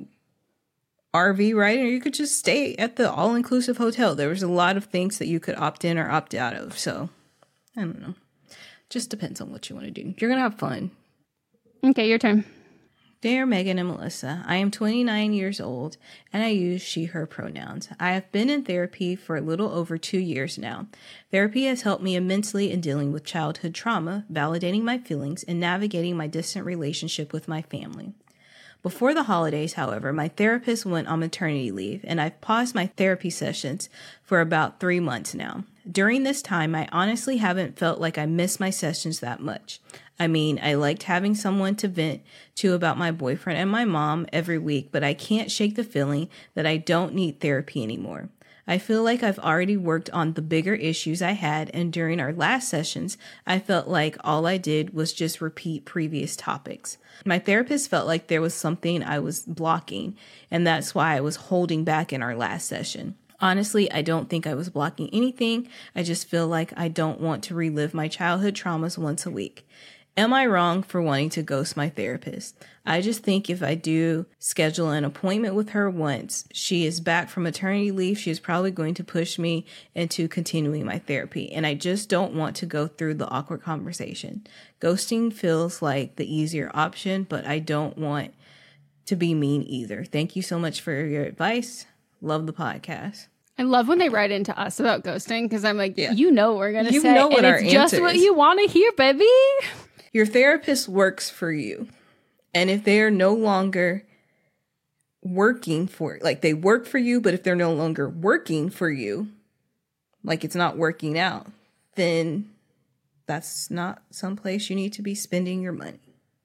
RV riding, or you could just stay at the all-inclusive hotel. There was a lot of things that you could opt in or opt out of. So I don't know. Just depends on what you want to do. You're going to have fun. Okay, your turn. Dear Megan and Melissa, I am 29 years old and I use she, her pronouns. I have been in therapy for a little over 2 years now. Therapy has helped me immensely in dealing with childhood trauma, validating my feelings, and navigating my distant relationship with my family. Before the holidays, however, my therapist went on maternity leave, and I've paused my therapy sessions for about 3 months now. During this time, I honestly haven't felt like I miss my sessions that much. I mean, I liked having someone to vent to about my boyfriend and my mom every week, but I can't shake the feeling that I don't need therapy anymore. I feel like I've already worked on the bigger issues I had, and during our last sessions, I felt like all I did was just repeat previous topics. My therapist felt like there was something I was blocking, and that's why I was holding back in our last session. Honestly, I don't think I was blocking anything. I just feel like I don't want to relive my childhood traumas once a week. Am I wrong for wanting to ghost my therapist? I just think if I do schedule an appointment with her once she is back from maternity leave, she is probably going to push me into continuing my therapy. And I just don't want to go through the awkward conversation. Ghosting feels like the easier option, but I don't want to be mean either. Thank you so much for your advice. Love the podcast. I love when they write into us about ghosting, because I'm like, you know what we're going to say. You know what and our it's just answer what is. you want to hear, baby. Your therapist works for you. And if they are no longer working for, like they work for you, but if they're no longer working for you, like it's not working out, then that's not someplace you need to be spending your money.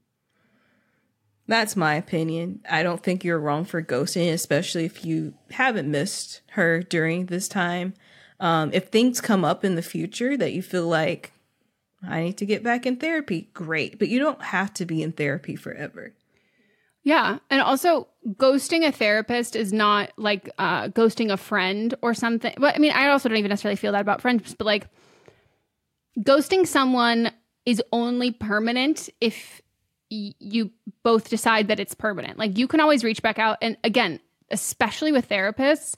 That's my opinion. I don't think you're wrong for ghosting, especially if you haven't missed her during this time. If things come up in the future that you feel like, I need to get back in therapy, great. But you don't have to be in therapy forever. Yeah. And also, ghosting a therapist is not like ghosting a friend or something. But I mean, I also don't even necessarily feel that about friends, but like ghosting someone is only permanent if you both decide that it's permanent. Like you can always reach back out. And again, especially with therapists,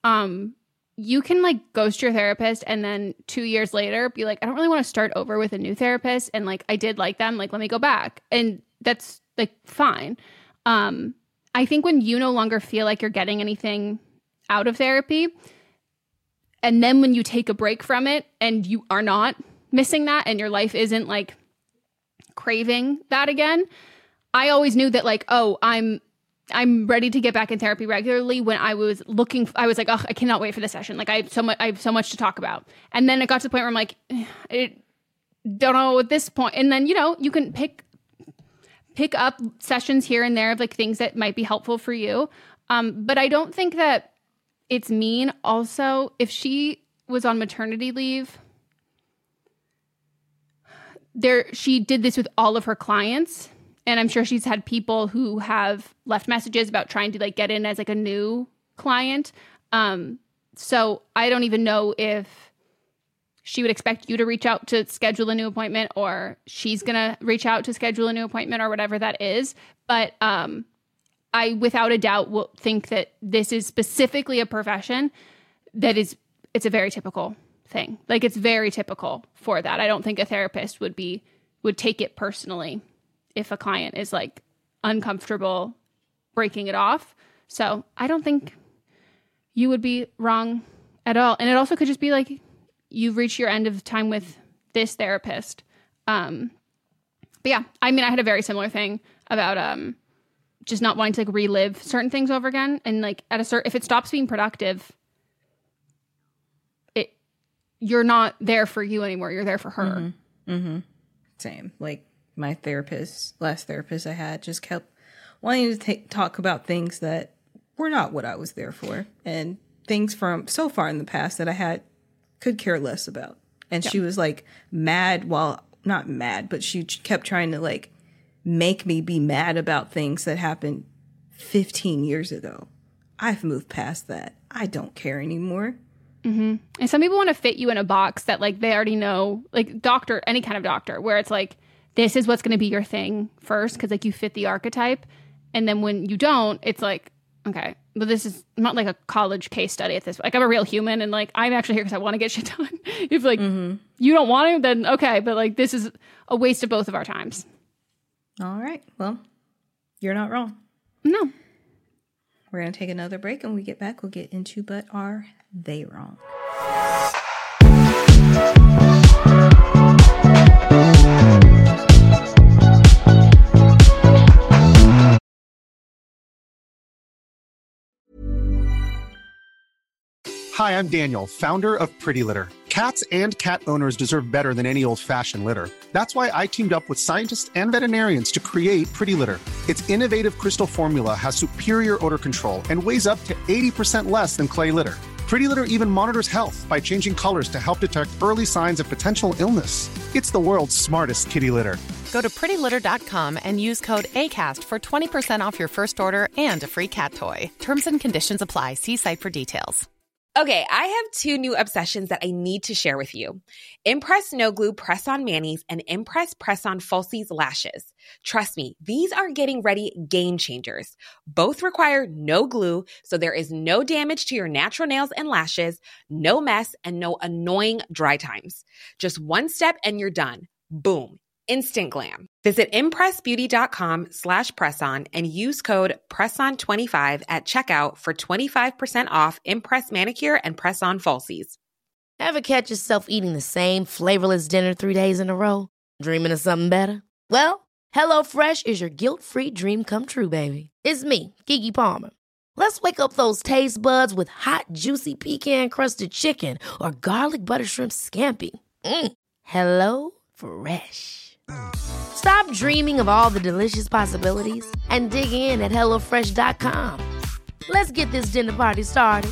you can like ghost your therapist and then 2 years later be like, I don't really want to start over with a new therapist. And like, I did like them, like, let me go back. And that's like, fine. I think when you no longer feel like you're getting anything out of therapy, and then when you take a break from it and you are not missing that and your life isn't like craving that again, I always knew that like, oh, I'm ready to get back in therapy regularly. When I was I was like, oh, I cannot wait for this session. Like I have so much to talk about. And then it got to the point where I'm like, I don't know at this point. And then, you can pick up sessions here and there of like things that might be helpful for you. But I don't think that it's mean. Also, if she was on maternity leave, she did this with all of her clients. And I'm sure she's had people who have left messages about trying to like get in as like a new client. So I don't even know if she would expect you to reach out to schedule a new appointment, or she's going to reach out to schedule a new appointment, or whatever that is. But I, without a doubt, will think that this is specifically a profession that it's a very typical thing. Like it's very typical for that. I don't think a therapist would take it personally if a client is like uncomfortable breaking it off. So I don't think you would be wrong at all. And it also could just be like, you've reached your end of time with this therapist. But yeah, I mean, I had a very similar thing about just not wanting to like relive certain things over again. And like if it stops being productive, you're not there for you anymore. You're there for her. Mm-hmm. Mm-hmm. Same. Like my last therapist I had just kept wanting to talk about things that were not what I was there for, and things from so far in the past that I could care less about. And she was like mad, well, not mad, but she kept trying to like make me be mad about things that happened 15 years ago. I've moved past that. I don't care anymore. Mm-hmm. And some people want to fit you in a box that like they already know, like doctor, any kind of doctor, where it's like, this is what's going to be your thing first because like you fit the archetype. And then when you don't, it's like, okay, but this is not like a college case study at this. Like I'm a real human and like I'm actually here because I want to get shit done. If like you don't want to, then okay. But like this is a waste of both of our times. All right. Well, you're not wrong. No. We're going to take another break, and when we get back, we'll get into But Are They Wrong? Hi, I'm Daniel, founder of Pretty Litter. Cats and cat owners deserve better than any old-fashioned litter. That's why I teamed up with scientists and veterinarians to create Pretty Litter. Its innovative crystal formula has superior odor control and weighs up to 80% less than clay litter. Pretty Litter even monitors health by changing colors to help detect early signs of potential illness. It's the world's smartest kitty litter. Go to prettylitter.com and use code ACAST for 20% off your first order and a free cat toy. Terms and conditions apply. See site for details. Okay, I have two new obsessions that I need to share with you. Impress No Glue Press-On Manis and Impress Press-On Falsies Lashes. Trust me, these are getting ready game changers. Both require no glue, so there is no damage to your natural nails and lashes, no mess, and no annoying dry times. Just one step and you're done. Boom. Instant glam. Visit impressbeauty.com/presson and use code PRESSON25 at checkout for 25% off Impress Manicure and Press-On Falsies. Ever catch yourself eating the same flavorless dinner 3 days in a row? Dreaming of something better? Well, HelloFresh is your guilt-free dream come true, baby. It's me, Keke Palmer. Let's wake up those taste buds with hot, juicy pecan-crusted chicken or garlic butter shrimp scampi. HelloFresh. Stop dreaming of all the delicious possibilities and dig in at HelloFresh.com. Let's get this dinner party started.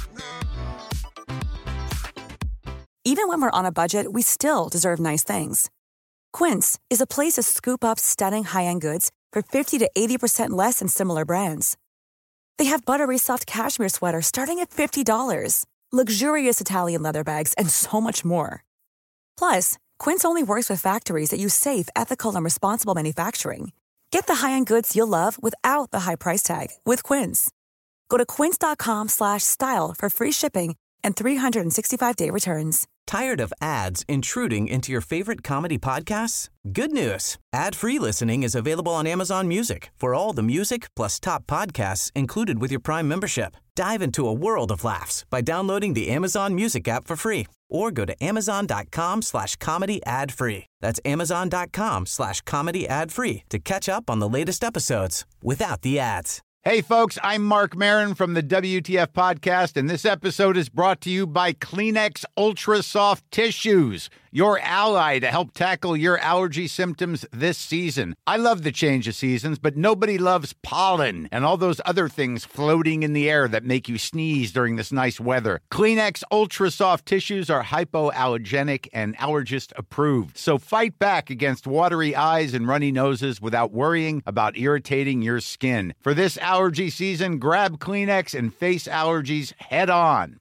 Even when we're on a budget, we still deserve nice things. Quince is a place to scoop up stunning high-end goods for 50 to 80% less than similar brands. They have buttery soft cashmere sweaters starting at $50, luxurious Italian leather bags, and so much more. Plus, Quince only works with factories that use safe, ethical, and responsible manufacturing. Get the high-end goods you'll love without the high price tag with Quince. Go to quince.com/style for free shipping and 365-day returns. Tired of ads intruding into your favorite comedy podcasts? Good news. Ad-free listening is available on Amazon Music for all the music plus top podcasts included with your Prime membership. Dive into a world of laughs by downloading the Amazon Music app for free or go to amazon.com/comedy ad-free. That's amazon.com/comedy ad-free to catch up on the latest episodes without the ads. Hey, folks, I'm Mark Maron from the WTF Podcast, and this episode is brought to you by Kleenex Ultra Soft Tissues, your ally to help tackle your allergy symptoms this season. I love the change of seasons, but nobody loves pollen and all those other things floating in the air that make you sneeze during this nice weather. Kleenex Ultra Soft Tissues are hypoallergenic and allergist approved, so fight back against watery eyes and runny noses without worrying about irritating your skin. For this allergy season, grab Kleenex and face allergies head on.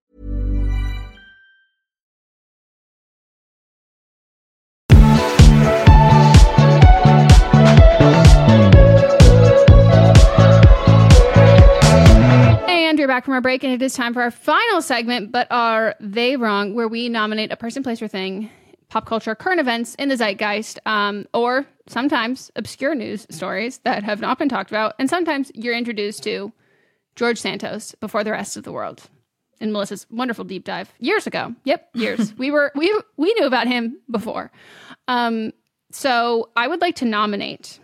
And we're back from our break, and it is time for our final segment, But Are They Wrong?, where we nominate a person, place, or thing, pop culture, current events in the zeitgeist, or sometimes obscure news stories that have not been talked about, and sometimes you're introduced to George Santos before the rest of the world. In Melissa's wonderful deep dive years ago. Yep, years. we knew about him before. So I would like to nominate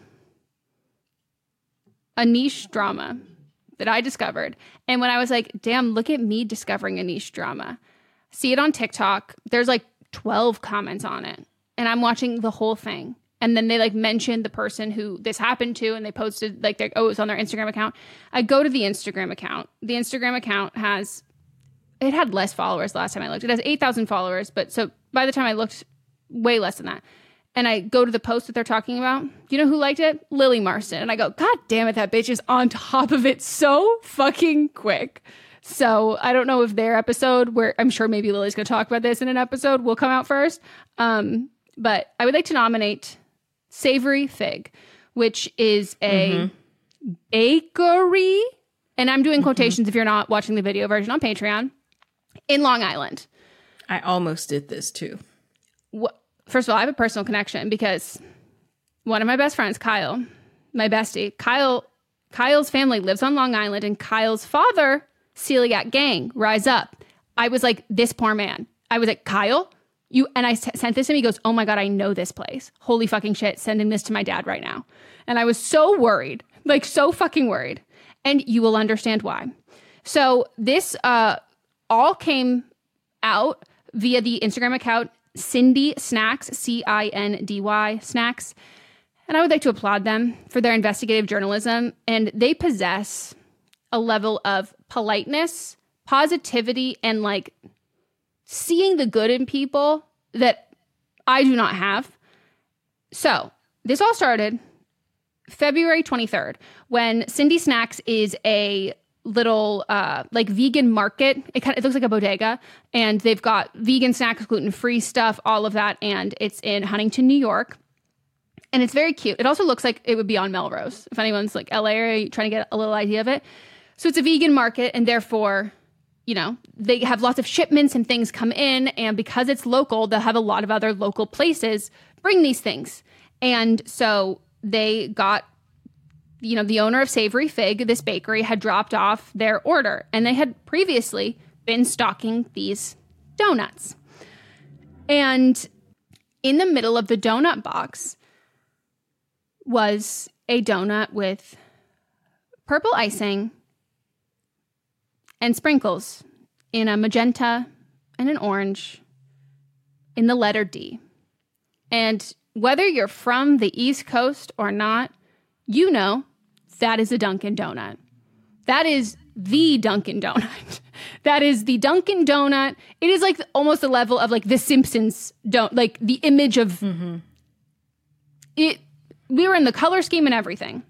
a niche drama that I discovered. And when I was like, damn, look at me discovering a niche drama. See it on TikTok. There's like 12 comments on it. And I'm watching the whole thing. And then they like mentioned the person who this happened to, and they posted like, it was on their Instagram account. I go to the Instagram account. The Instagram account it had less followers last time I looked. It has 8,000 followers. But so by the time I looked, way less than that. and I go to the post that they're talking about. Do you know who liked it? Lily Marston. And I go, God damn it, that bitch is on top of it so fucking quick. So I don't know if their episode, where I'm sure maybe Lily's going to talk about this in an episode, will come out first. But I would like to nominate Savory Fig, which is a bakery. And I'm doing quotations if you're not watching the video version on Patreon, in Long Island. I almost did this too. First of all, I have a personal connection because one of my best friends, Kyle, my bestie, Kyle's family lives on Long Island, and Kyle's father, celiac gang, rise up. I was like, this poor man. I was like, Kyle, you, and I sent this to him. He goes, oh my God, I know this place. Holy fucking shit. Sending this to my dad right now. And I was so worried, like so fucking worried. And you will understand why. So this all came out via the Instagram account Cindy Snacks, Cindy Snacks. And I would like to applaud them for their investigative journalism. And they possess a level of politeness, positivity, and like seeing the good in people that I do not have. So this all started February 23rd, when Cindy Snacks is a little like vegan market. It looks like a bodega, and they've got vegan snacks, gluten-free stuff, all of that, and it's in Huntington, New York. And it's very cute. It also looks like it would be on Melrose, if anyone's like LA area trying to get a little idea of it. So it's a vegan market, and therefore, you know, they have lots of shipments and things come in, and because it's local, they'll have a lot of other local places bring these things. And so they got, you know, the owner of Savory Fig, this bakery, had dropped off their order, and they had previously been stocking these donuts. And in the middle of the donut box was a donut with purple icing and sprinkles in a magenta and an orange in the letter D. And whether you're from the East Coast or not, you know that is a Dunkin' Donut. That is the Dunkin' Donut. That is the Dunkin' Donut. It is like almost the level of like the Simpsons like the image of it. We were in the color scheme and everything.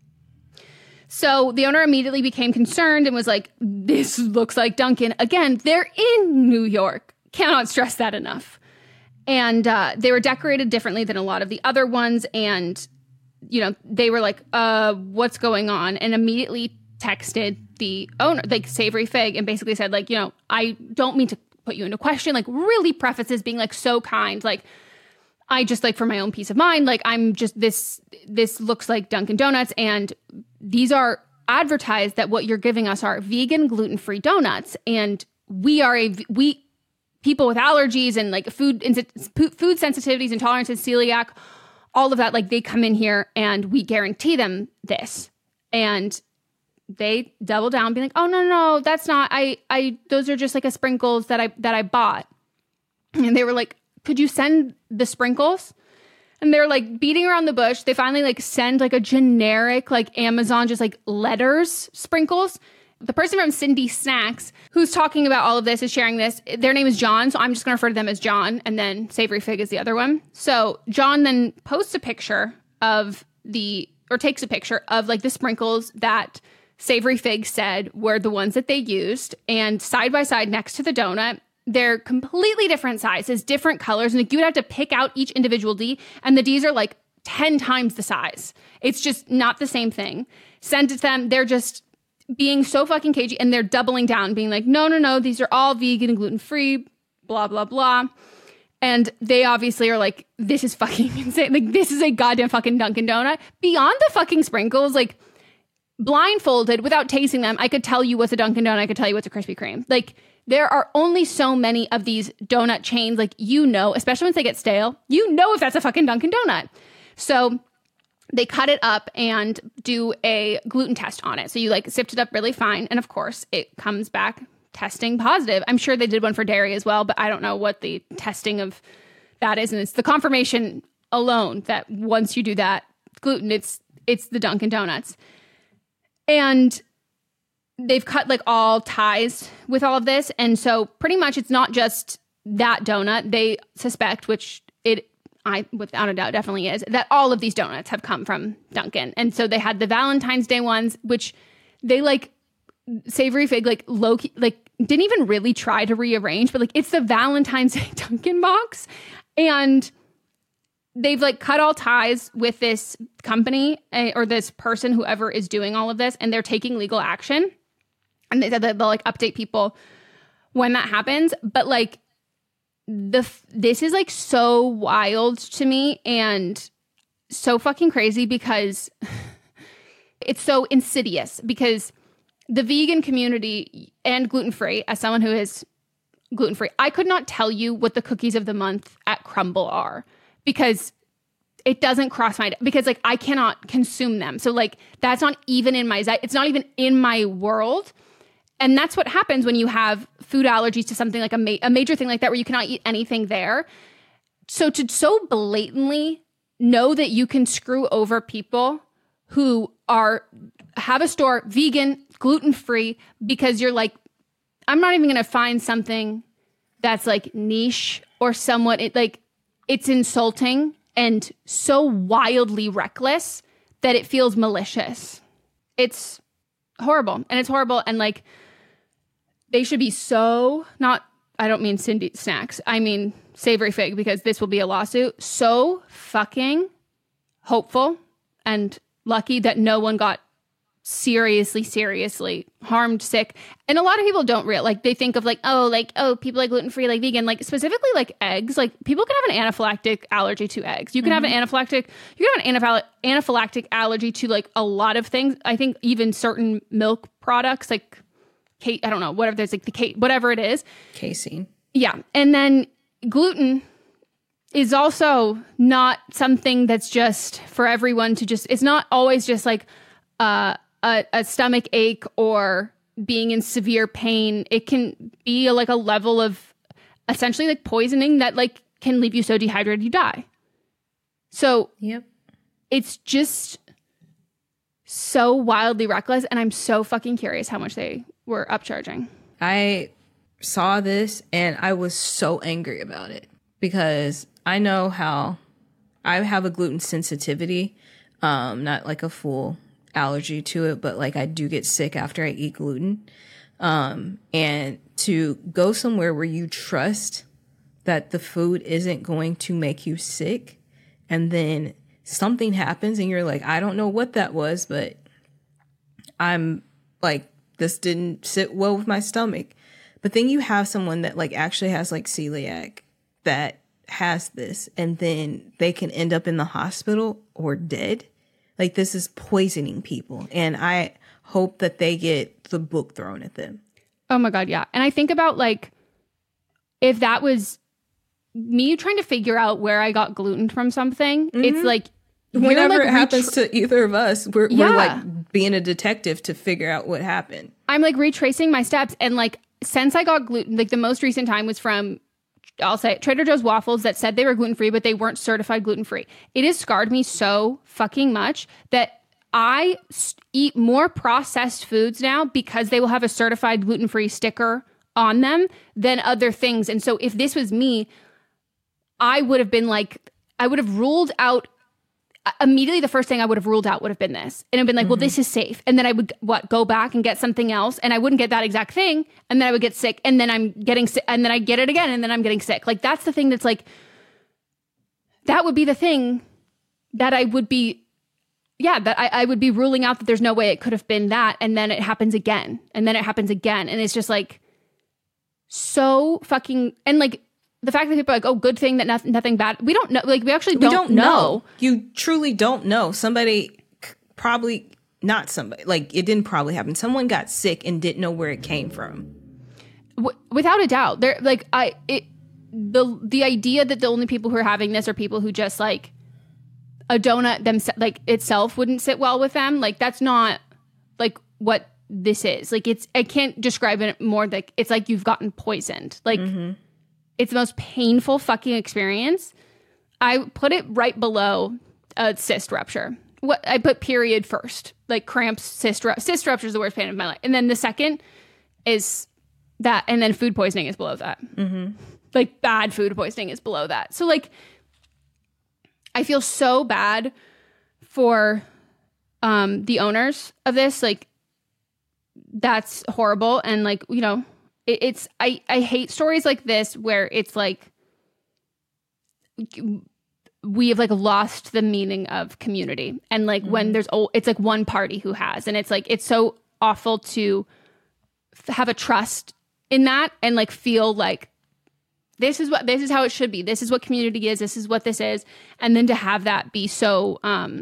So the owner immediately became concerned and was like, this looks like Dunkin'. Again, they're in New York. Cannot stress that enough. And they were decorated differently than a lot of the other ones. And, you know, they were like, what's going on? And immediately texted the owner, like Savory Fig, and basically said, like, you know, I don't mean to put you into question. Like, really prefaces being like so kind. Like, I just, like, for my own peace of mind, like, I'm just, this looks like Dunkin' Donuts, and these are advertised that what you're giving us are vegan, gluten-free donuts, and we people with allergies and like food sensitivities, intolerances, celiac, all of that, like, they come in here and we guarantee them this. And they double down, being like, oh, no, that's not, those are just like a sprinkles that I bought. And they were like, could you send the sprinkles? And they're like beating around the bush. They finally like send like a generic, like Amazon, just like letters, sprinkles. The person from Cindy Snacks who's talking about all of this is sharing this. Their name is John, so I'm just going to refer to them as John. And then Savory Fig is the other one. So John then posts a picture takes a picture of like the sprinkles that Savory Fig said were the ones that they used. And side by side next to the donut, they're completely different sizes, different colors. And like, you would have to pick out each individual D. And the Ds are like 10 times the size. It's just not the same thing. Send it to them. They're just being so fucking cagey, and they're doubling down, being like, no, these are all vegan and gluten-free, blah, blah, blah. And they obviously are like, this is fucking insane. Like, this is a goddamn fucking Dunkin' Donut. Beyond the fucking sprinkles, like, blindfolded, without tasting them, I could tell you what's a Dunkin' Donut. I could tell you what's a Krispy Kreme. Like, there are only so many of these donut chains, like, you know, especially once they get stale, you know if that's a fucking Dunkin' Donut. So they cut it up and do a gluten test on it. So you like sift it up really fine. And of course, it comes back testing positive. I'm sure they did one for dairy as well, but I don't know what the testing of that is. And it's the confirmation alone that once you do that gluten, it's the Dunkin' Donuts. And they've cut like all ties with all of this. And so pretty much it's not just that donut. They suspect, which without a doubt definitely is, that all of these donuts have come from Dunkin'. And so they had the Valentine's Day ones, which they like Savory Fig, like low-key, like didn't even really try to rearrange, but like it's the Valentine's Day Dunkin' box. And they've like cut all ties with this company or this person, whoever is doing all of this, and they're taking legal action. And they said that they'll like update people when that happens. But like this is like so wild to me and so fucking crazy because it's so insidious, because the vegan community and gluten-free, as someone who is gluten-free, I could not tell you what the cookies of the month at Crumbl are, because it doesn't cross my, because like I cannot consume them. So like that's not even in my, it's not even in my world. And that's what happens when you have food allergies to something like a major thing like that, where you cannot eat anything there. So to so blatantly know that you can screw over people who have a store, vegan, gluten-free, because you're like, I'm not even going to find something that's like niche or somewhat, it's insulting and so wildly reckless that it feels malicious. It's horrible. And it's horrible. And like, they should be I don't mean Cindy Snacks, I mean Savory Fig, because this will be a lawsuit, so fucking hopeful and lucky that no one got seriously harmed, sick. And a lot of people don't like, they think of people like gluten-free, like vegan, like specifically like eggs. Like people can have an anaphylactic allergy to eggs. You can have an anaphylactic allergy to like a lot of things. I think even certain milk products, like I don't know, whatever, there's like whatever it is. Casein. Yeah. And then gluten is also not something that's just for everyone to just, it's not always just like a stomach ache or being in severe pain. It can be like a level of essentially like poisoning that like can leave you so dehydrated you die. So yep, it's just so wildly reckless, and I'm so fucking curious how much they were upcharging. I saw this and I was so angry about it, because I know how I have a gluten sensitivity, not like a full allergy to it, but like I do get sick after I eat gluten. And to go somewhere where you trust that the food isn't going to make you sick, and then something happens and you're like, I don't know what that was, but I'm like, this didn't sit well with my stomach. But then you have someone that like actually has like celiac that has this, and then they can end up in the hospital or dead. Like, this is poisoning people. And I hope that they get the book thrown at them. Oh my God, yeah. And I think about like, if that was me trying to figure out where I got gluten from something, it's like, whenever like it happens to either of us, we're like being a detective to figure out what happened. I'm like retracing my steps. And like, since I got gluten, like the most recent time was from, I'll say Trader Joe's waffles that said they were gluten-free, but they weren't certified gluten-free. It has scarred me so fucking much that I eat more processed foods now because they will have a certified gluten-free sticker on them than other things. And so if this was me, I would have been like, I would have ruled out immediately. The first thing I would have ruled out would have been this. And I've been like, well, this is safe. And then I would go back and get something else, and I wouldn't get that exact thing. And then I would get sick, and then I'm getting sick, and then I get it again, and then I'm getting sick. Like, that's the thing that's like, that would be the thing that I would be, that I would be ruling out that there's no way it could have been that. And then it happens again. And then it happens again. And it's just like, so fucking, and like, the fact that people are like, oh, good thing that nothing bad. We don't know. Like, we actually don't know. You truly don't know. Somebody, probably not somebody, like, it didn't probably happen. Someone got sick and didn't know where it came from. Without a doubt. They're like, the idea that the only people who are having this are people who just like a donut like itself wouldn't sit well with them. Like, that's not like what this is. Like, I can't describe it more like, it's like you've gotten poisoned. Like, it's the most painful fucking experience. I put it right below a cyst rupture. I put period first. Like, cramps, cyst rupture is the worst pain of my life. And then the second is that. And then food poisoning is below that. Like, bad food poisoning is below that. So, like, I feel so bad for the owners of this. Like, that's horrible. And like, you know, I hate stories like this where it's like we have like lost the meaning of community. And like when it's like one party who has, and it's like, it's so awful to have a trust in that and like feel like this is how it should be. This is what community is. This is what this is. And then to have that be so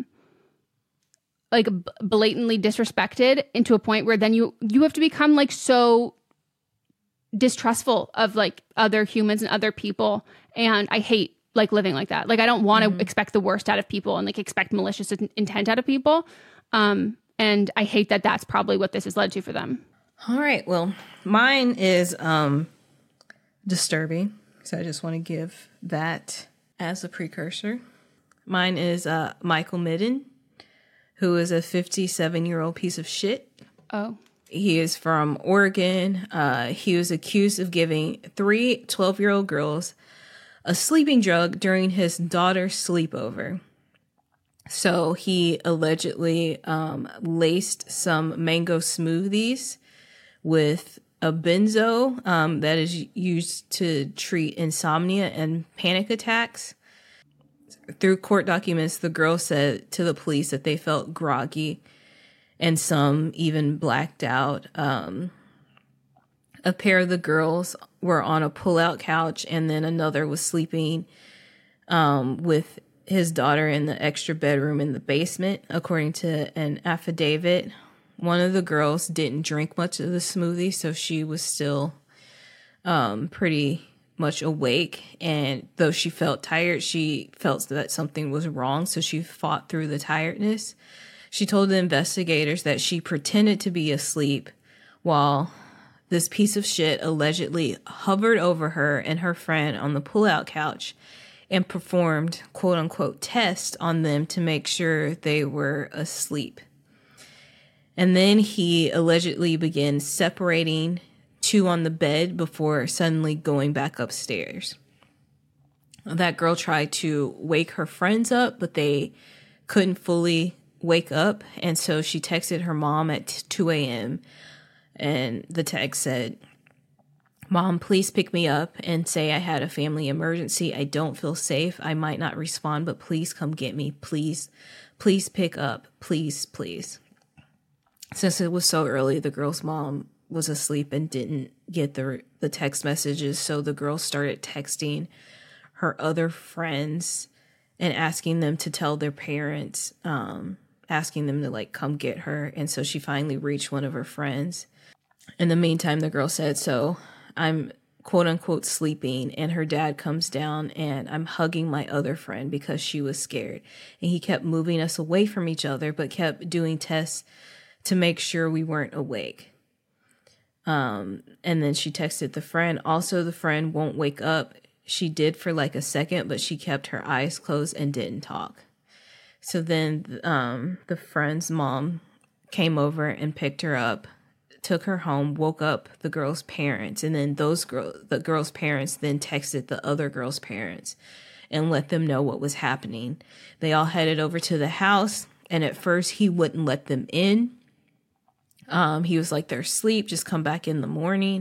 like blatantly disrespected into a point where then you have to become like so distrustful of like other humans and other people. And I hate like living like that. Like I don't want to expect the worst out of people and like expect malicious intent out of people. And I hate that that's probably what this has led to for them. All right. Well, mine is disturbing. So I just want to give that as a precursor. Mine is Michael Midden, who is a 57-year-old piece of shit. Oh. He is from Oregon. He was accused of giving 3 12-year-old girls a sleeping drug during his daughter's sleepover. So he allegedly laced some mango smoothies with a benzo that is used to treat insomnia and panic attacks. Through court documents, the girls said to the police that they felt groggy and some even blacked out. A pair of the girls were on a pull-out couch and then another was sleeping with his daughter in the extra bedroom in the basement, according to an affidavit. One of the girls didn't drink much of the smoothie, so she was still pretty much awake. And though she felt tired, she felt that something was wrong, so she fought through the tiredness. She told the investigators that she pretended to be asleep while this piece of shit allegedly hovered over her and her friend on the pull-out couch and performed quote-unquote tests on them to make sure they were asleep. And then he allegedly began separating 2 on the bed before suddenly going back upstairs. That girl tried to wake her friends up, but they couldn't fully wake up. And so she texted her mom at 2 a.m. And the text said, "Mom, please pick me up and say I had a family emergency. I don't feel safe. I might not respond, but please come get me. Please, please pick up. Please, please." Since it was so early, the girl's mom was asleep and didn't get the text messages. So the girl started texting her other friends and asking them to tell their parents, asking them to like come get her. And so she finally reached one of her friends. In the meantime, the girl said, "So I'm quote unquote sleeping," and her dad comes down and I'm hugging my other friend because she was scared. And he kept moving us away from each other, but kept doing tests to make sure we weren't awake. And then she texted the friend. Also, the friend won't wake up. She did for like a second, but she kept her eyes closed and didn't talk. So then the friend's mom came over and picked her up, took her home, woke up the girl's parents, and then the girl's parents then texted the other girl's parents and let them know what was happening. They all headed over to the house, and at first he wouldn't let them in. He was like, "They're asleep, just come back in the morning."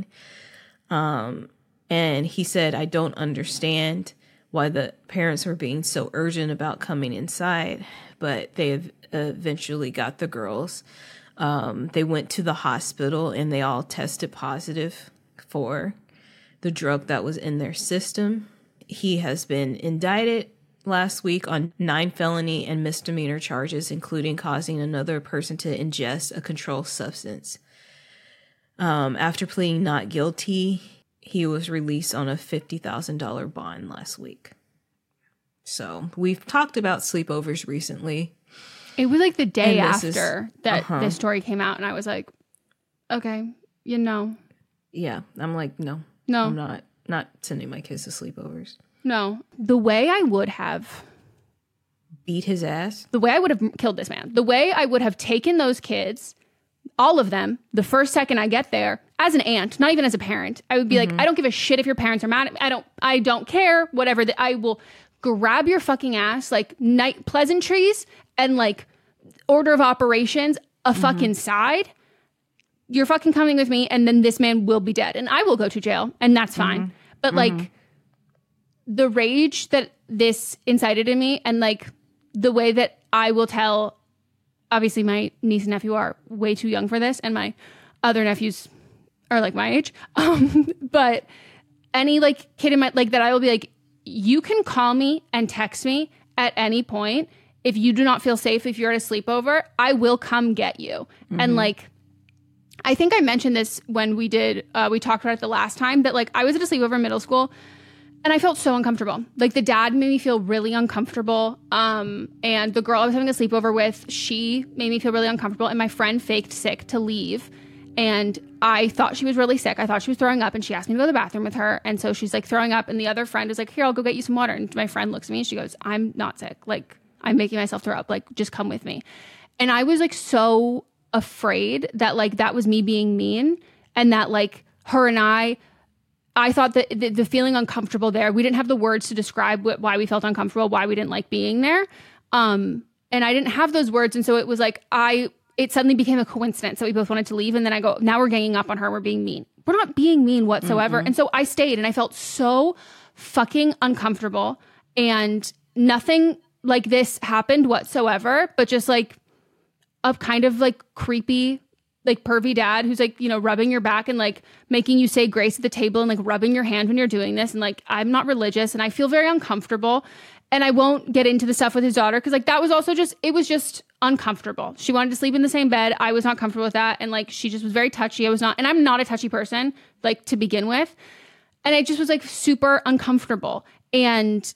And he said, "I don't understand why the parents were being so urgent about coming inside," but they eventually got the girls. They went to the hospital and they all tested positive for the drug that was in their system. He has been indicted last week on 9 felony and misdemeanor charges, including causing another person to ingest a controlled substance. After pleading not guilty, he was released on a $50,000 bond last week. So we've talked about sleepovers recently. It was like the day after this story came out, and I was like, okay, you know. Yeah, I'm like, no, I'm not sending my kids to sleepovers. No. The way I would have beat his ass, the way I would have killed this man, the way I would have taken those kids, all of them, the first second I get there, as an aunt, not even as a parent, I would be like, I don't give a shit if your parents are mad at me. I don't care, whatever. I will grab your fucking ass, like night pleasantries and like order of operations, a fucking side. You're fucking coming with me, and then this man will be dead, and I will go to jail, and that's fine. But like the rage that this incited in me, and like the way that I will tell, obviously my niece and nephew are way too young for this, and my other nephews are like my age. But any like kid in my, like that, I will be like, you can call me and text me at any point. If you do not feel safe, if you're at a sleepover, I will come get you. And like, I think I mentioned this when we talked about it the last time, that like I was at a sleepover in middle school and I felt so uncomfortable. Like the dad made me feel really uncomfortable. And the girl I was having a sleepover with, she made me feel really uncomfortable. And my friend faked sick to leave. And I thought she was really sick. I thought she was throwing up, and she asked me to go to the bathroom with her. And so she's like throwing up, and the other friend was like, here, I'll go get you some water. And my friend looks at me and she goes, I'm not sick. Like, I'm making myself throw up. Like, just come with me. And I was like so afraid that like that was me being mean, and that like her and I thought that the feeling uncomfortable there, we didn't have the words to describe why we felt uncomfortable, why we didn't like being there. And I didn't have those words. And so it was like, it suddenly became a coincidence that we both wanted to leave. And then I go, now we're ganging up on her. We're being mean. We're not being mean whatsoever. And so I stayed, and I felt so fucking uncomfortable, and nothing like this happened whatsoever, but just like a kind of like creepy, like pervy dad who's like, you know, rubbing your back and like making you say grace at the table and like rubbing your hand when you're doing this. And like, I'm not religious and I feel very uncomfortable, and I won't get into the stuff with his daughter, because like that was also just, it was just uncomfortable. She wanted to sleep in the same bed. I was not comfortable with that. And like, she just was very touchy. I was not, and I'm not a touchy person, like to begin with. And I just was like super uncomfortable. And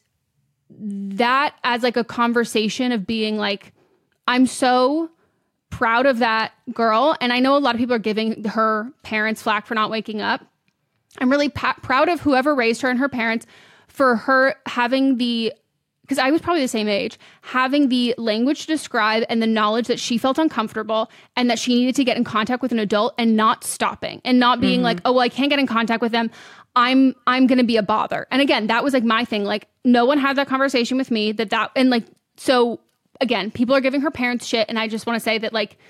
that as like a conversation of being like, I'm so proud of that girl. And I know a lot of people are giving her parents flack for not waking up. I'm really proud of whoever raised her and her parents for her having the, because I was probably the same age, having the language to describe and the knowledge that she felt uncomfortable and that she needed to get in contact with an adult, and not stopping and not being like, oh, well, I can't get in contact with them. I'm going to be a bother. And again, that was like my thing. Like no one had that conversation with me and like, so again, people are giving her parents shit. And I just want to say that like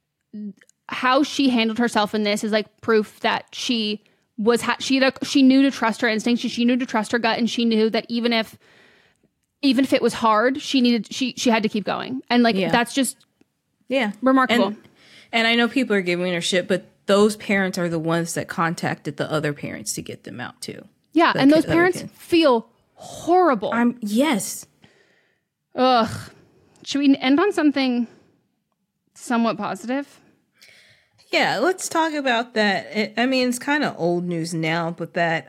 how she handled herself in this is like proof that she was, she knew to trust her instincts. She knew to trust her gut. And she knew that even if it was hard, she had to keep going. And like, that's just remarkable. And I know people are giving her shit, but those parents are the ones that contacted the other parents to get them out too. Yeah. And those parents feel horrible. Yes. Ugh. Should we end on something somewhat positive? Yeah, let's talk about that. It's kind of old news now, but that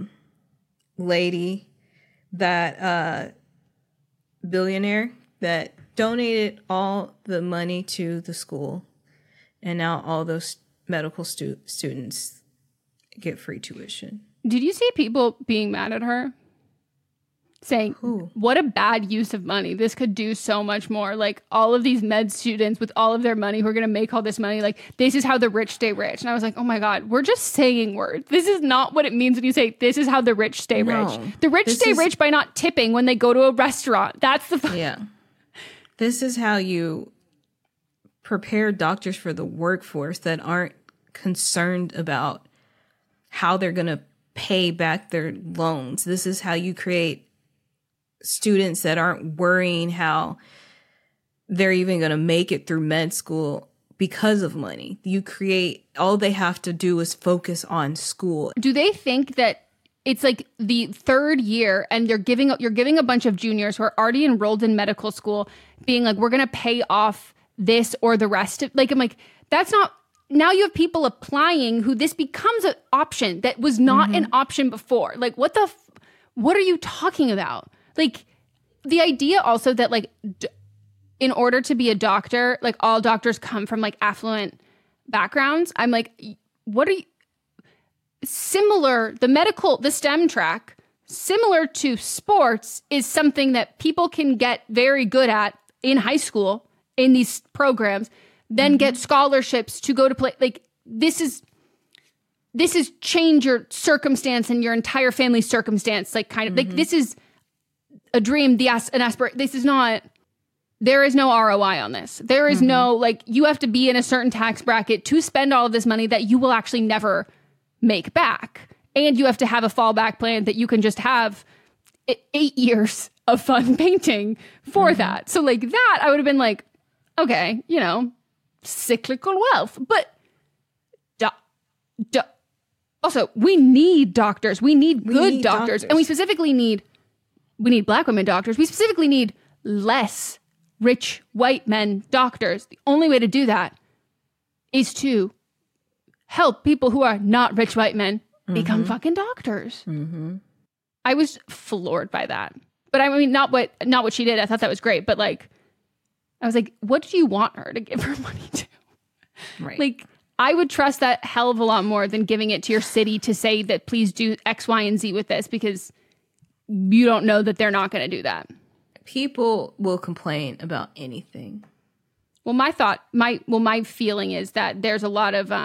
lady, that billionaire that donated all the money to the school, and now all those medical students get free tuition. Did you see people being mad at her? Saying, what a bad use of money. This could do so much more. Like all of these med students with all of their money who are going to make all this money. Like this is how the rich stay rich. And I was like, oh my God, we're just saying words. This is not what it means when you say this is how the rich stay rich. The rich stay rich by not tipping when they go to a restaurant. That's the yeah. This is how you prepare doctors for the workforce that aren't concerned about how they're going to pay back their loans. This is how you create students that aren't worrying how they're even going to make it through med school because of money. You create, all they have to do is focus on school. Do they think that it's like the third year and you're giving a bunch of juniors who are already enrolled in medical school being like, we're going to pay off this or the rest of, like, I'm like, that's not, now you have people applying who this becomes an option that was not an option before. Like, what are you talking about? Like, the idea also that, like, in order to be a doctor, like, all doctors come from, like, affluent backgrounds. I'm like, what are you... Similar, the STEM track, similar to sports, is something that people can get very good at in high school in these programs, then get scholarships to go to play. Like, this is change your circumstance and your entire family's circumstance. Like, kind of, like, this is... a dream, an aspiration. This is not, there is no ROI on this. There is no, like, you have to be in a certain tax bracket to spend all of this money that you will actually never make back. And you have to have a fallback plan that you can just have 8 years of fun painting for that. So like that, I would have been like, okay, you know, cyclical wealth. But also, we need doctors. We need good doctors. And we specifically need Black women doctors. We specifically need less rich white men doctors. The only way to do that is to help people who are not rich white men become fucking doctors. I was floored by that. But I mean, not what she did. I thought that was great. But like, I was like, what do you want her to give her money to? Right. Like, I would trust that hell of a lot more than giving it to your city to say that please do X, Y, and Z with this, because you don't know that they're not going to do that. People will complain about anything. Well, my feeling is that there's a lot of,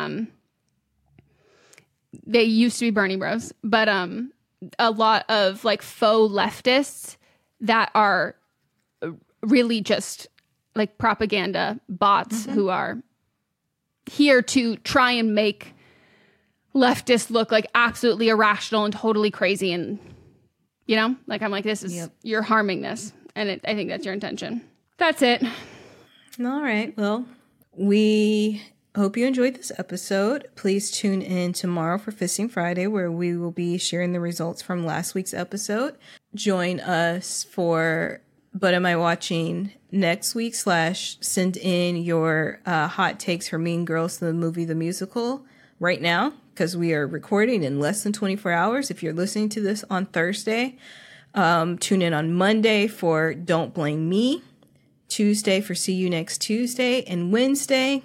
they used to be Bernie bros, but a lot of like faux leftists that are really just like propaganda bots who are here to try and make leftists look like absolutely irrational and totally crazy. And, you know, like, I'm like, this is, you're harming this. And I think that's your intention. That's it. All right. Well, we hope you enjoyed this episode. Please tune in tomorrow for Fisting Friday, where we will be sharing the results from last week's episode. Join us for But Am I Watching next week / send in your hot takes for Mean Girls, the movie, the musical right now, because we are recording in less than 24 hours. If you're listening to this on Thursday, tune in on Monday for Don't Blame Me, Tuesday for See You Next Tuesday, and Wednesday,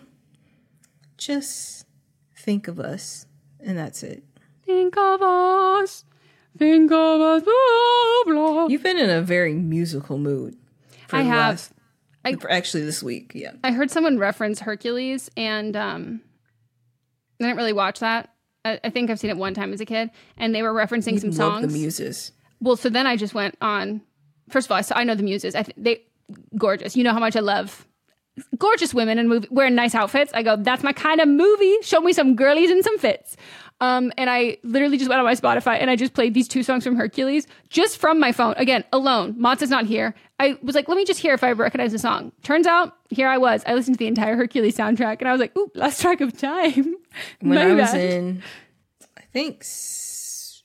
just think of us, and that's it. Think of us. Think of us. Blah, blah. You've been in a very musical mood. I have. Actually, this week, yeah. I heard someone reference Hercules, and I didn't really watch that. I think I've seen it one time as a kid, and they were referencing some songs. Love the Muses. Well, so then I just went on. First of all, I know the Muses. They gorgeous. You know how much I love gorgeous women and wearing nice outfits. I go, that's my kind of movie. Show me some girlies and some fits. And I literally just went on my Spotify and I just played these 2 songs from Hercules just from my phone. Again, alone. Matza's not here. I was like, let me just hear if I recognize the song. Turns out, here I was. I listened to the entire Hercules soundtrack and I was like, ooh, lost track of time. When I was in, I think, 5th,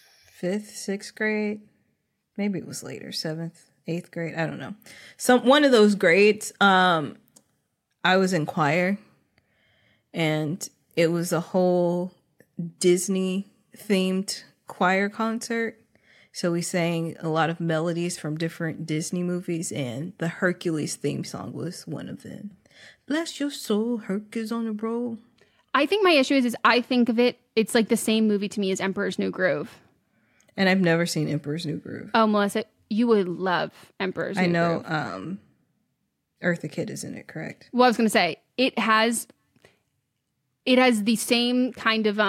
6th grade. Maybe it was later, 7th, 8th grade. I don't know. One of those grades, I was in choir and it was a whole Disney themed choir concert. So we sang a lot of melodies from different Disney movies, and the Hercules theme song was one of them. Bless your soul, Herc is on a roll. I think my issue is I think of it's like the same movie to me as Emperor's New Groove. And I've never seen Emperor's New Groove. Oh, Melissa, you would love Emperor's New Groove. I know Eartha Kitt is in it, correct? Well, I was going to say, it has the same kind of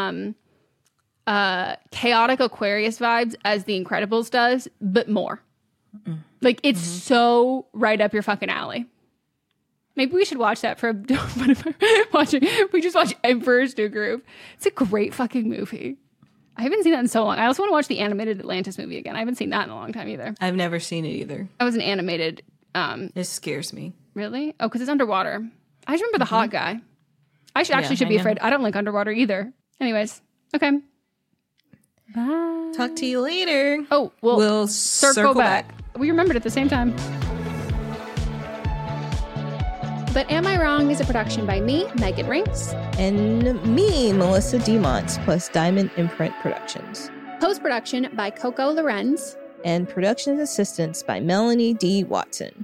chaotic Aquarius vibes as The Incredibles does, but more. Like, it's so right up your fucking alley. Maybe we should watch that for we just watch Emperor's New Groove. It's a great fucking movie. I haven't seen that in so long. I also want to watch the animated Atlantis movie again. I haven't seen that in a long time either. I've never seen it either. That was an animated. It scares me. Really? Oh, because it's underwater. I just remember the hot guy. I should be afraid. I don't like underwater either. Anyways, okay. Bye. Talk to you later. Oh, we'll circle back. We remembered at the same time. But Am I Wrong is a production by me, Megan Rinks. And me, Melissa DeMont, plus Diamond Imprint Productions. Post-production by Coco Lorenz. And production assistance by Melanie D. Watson.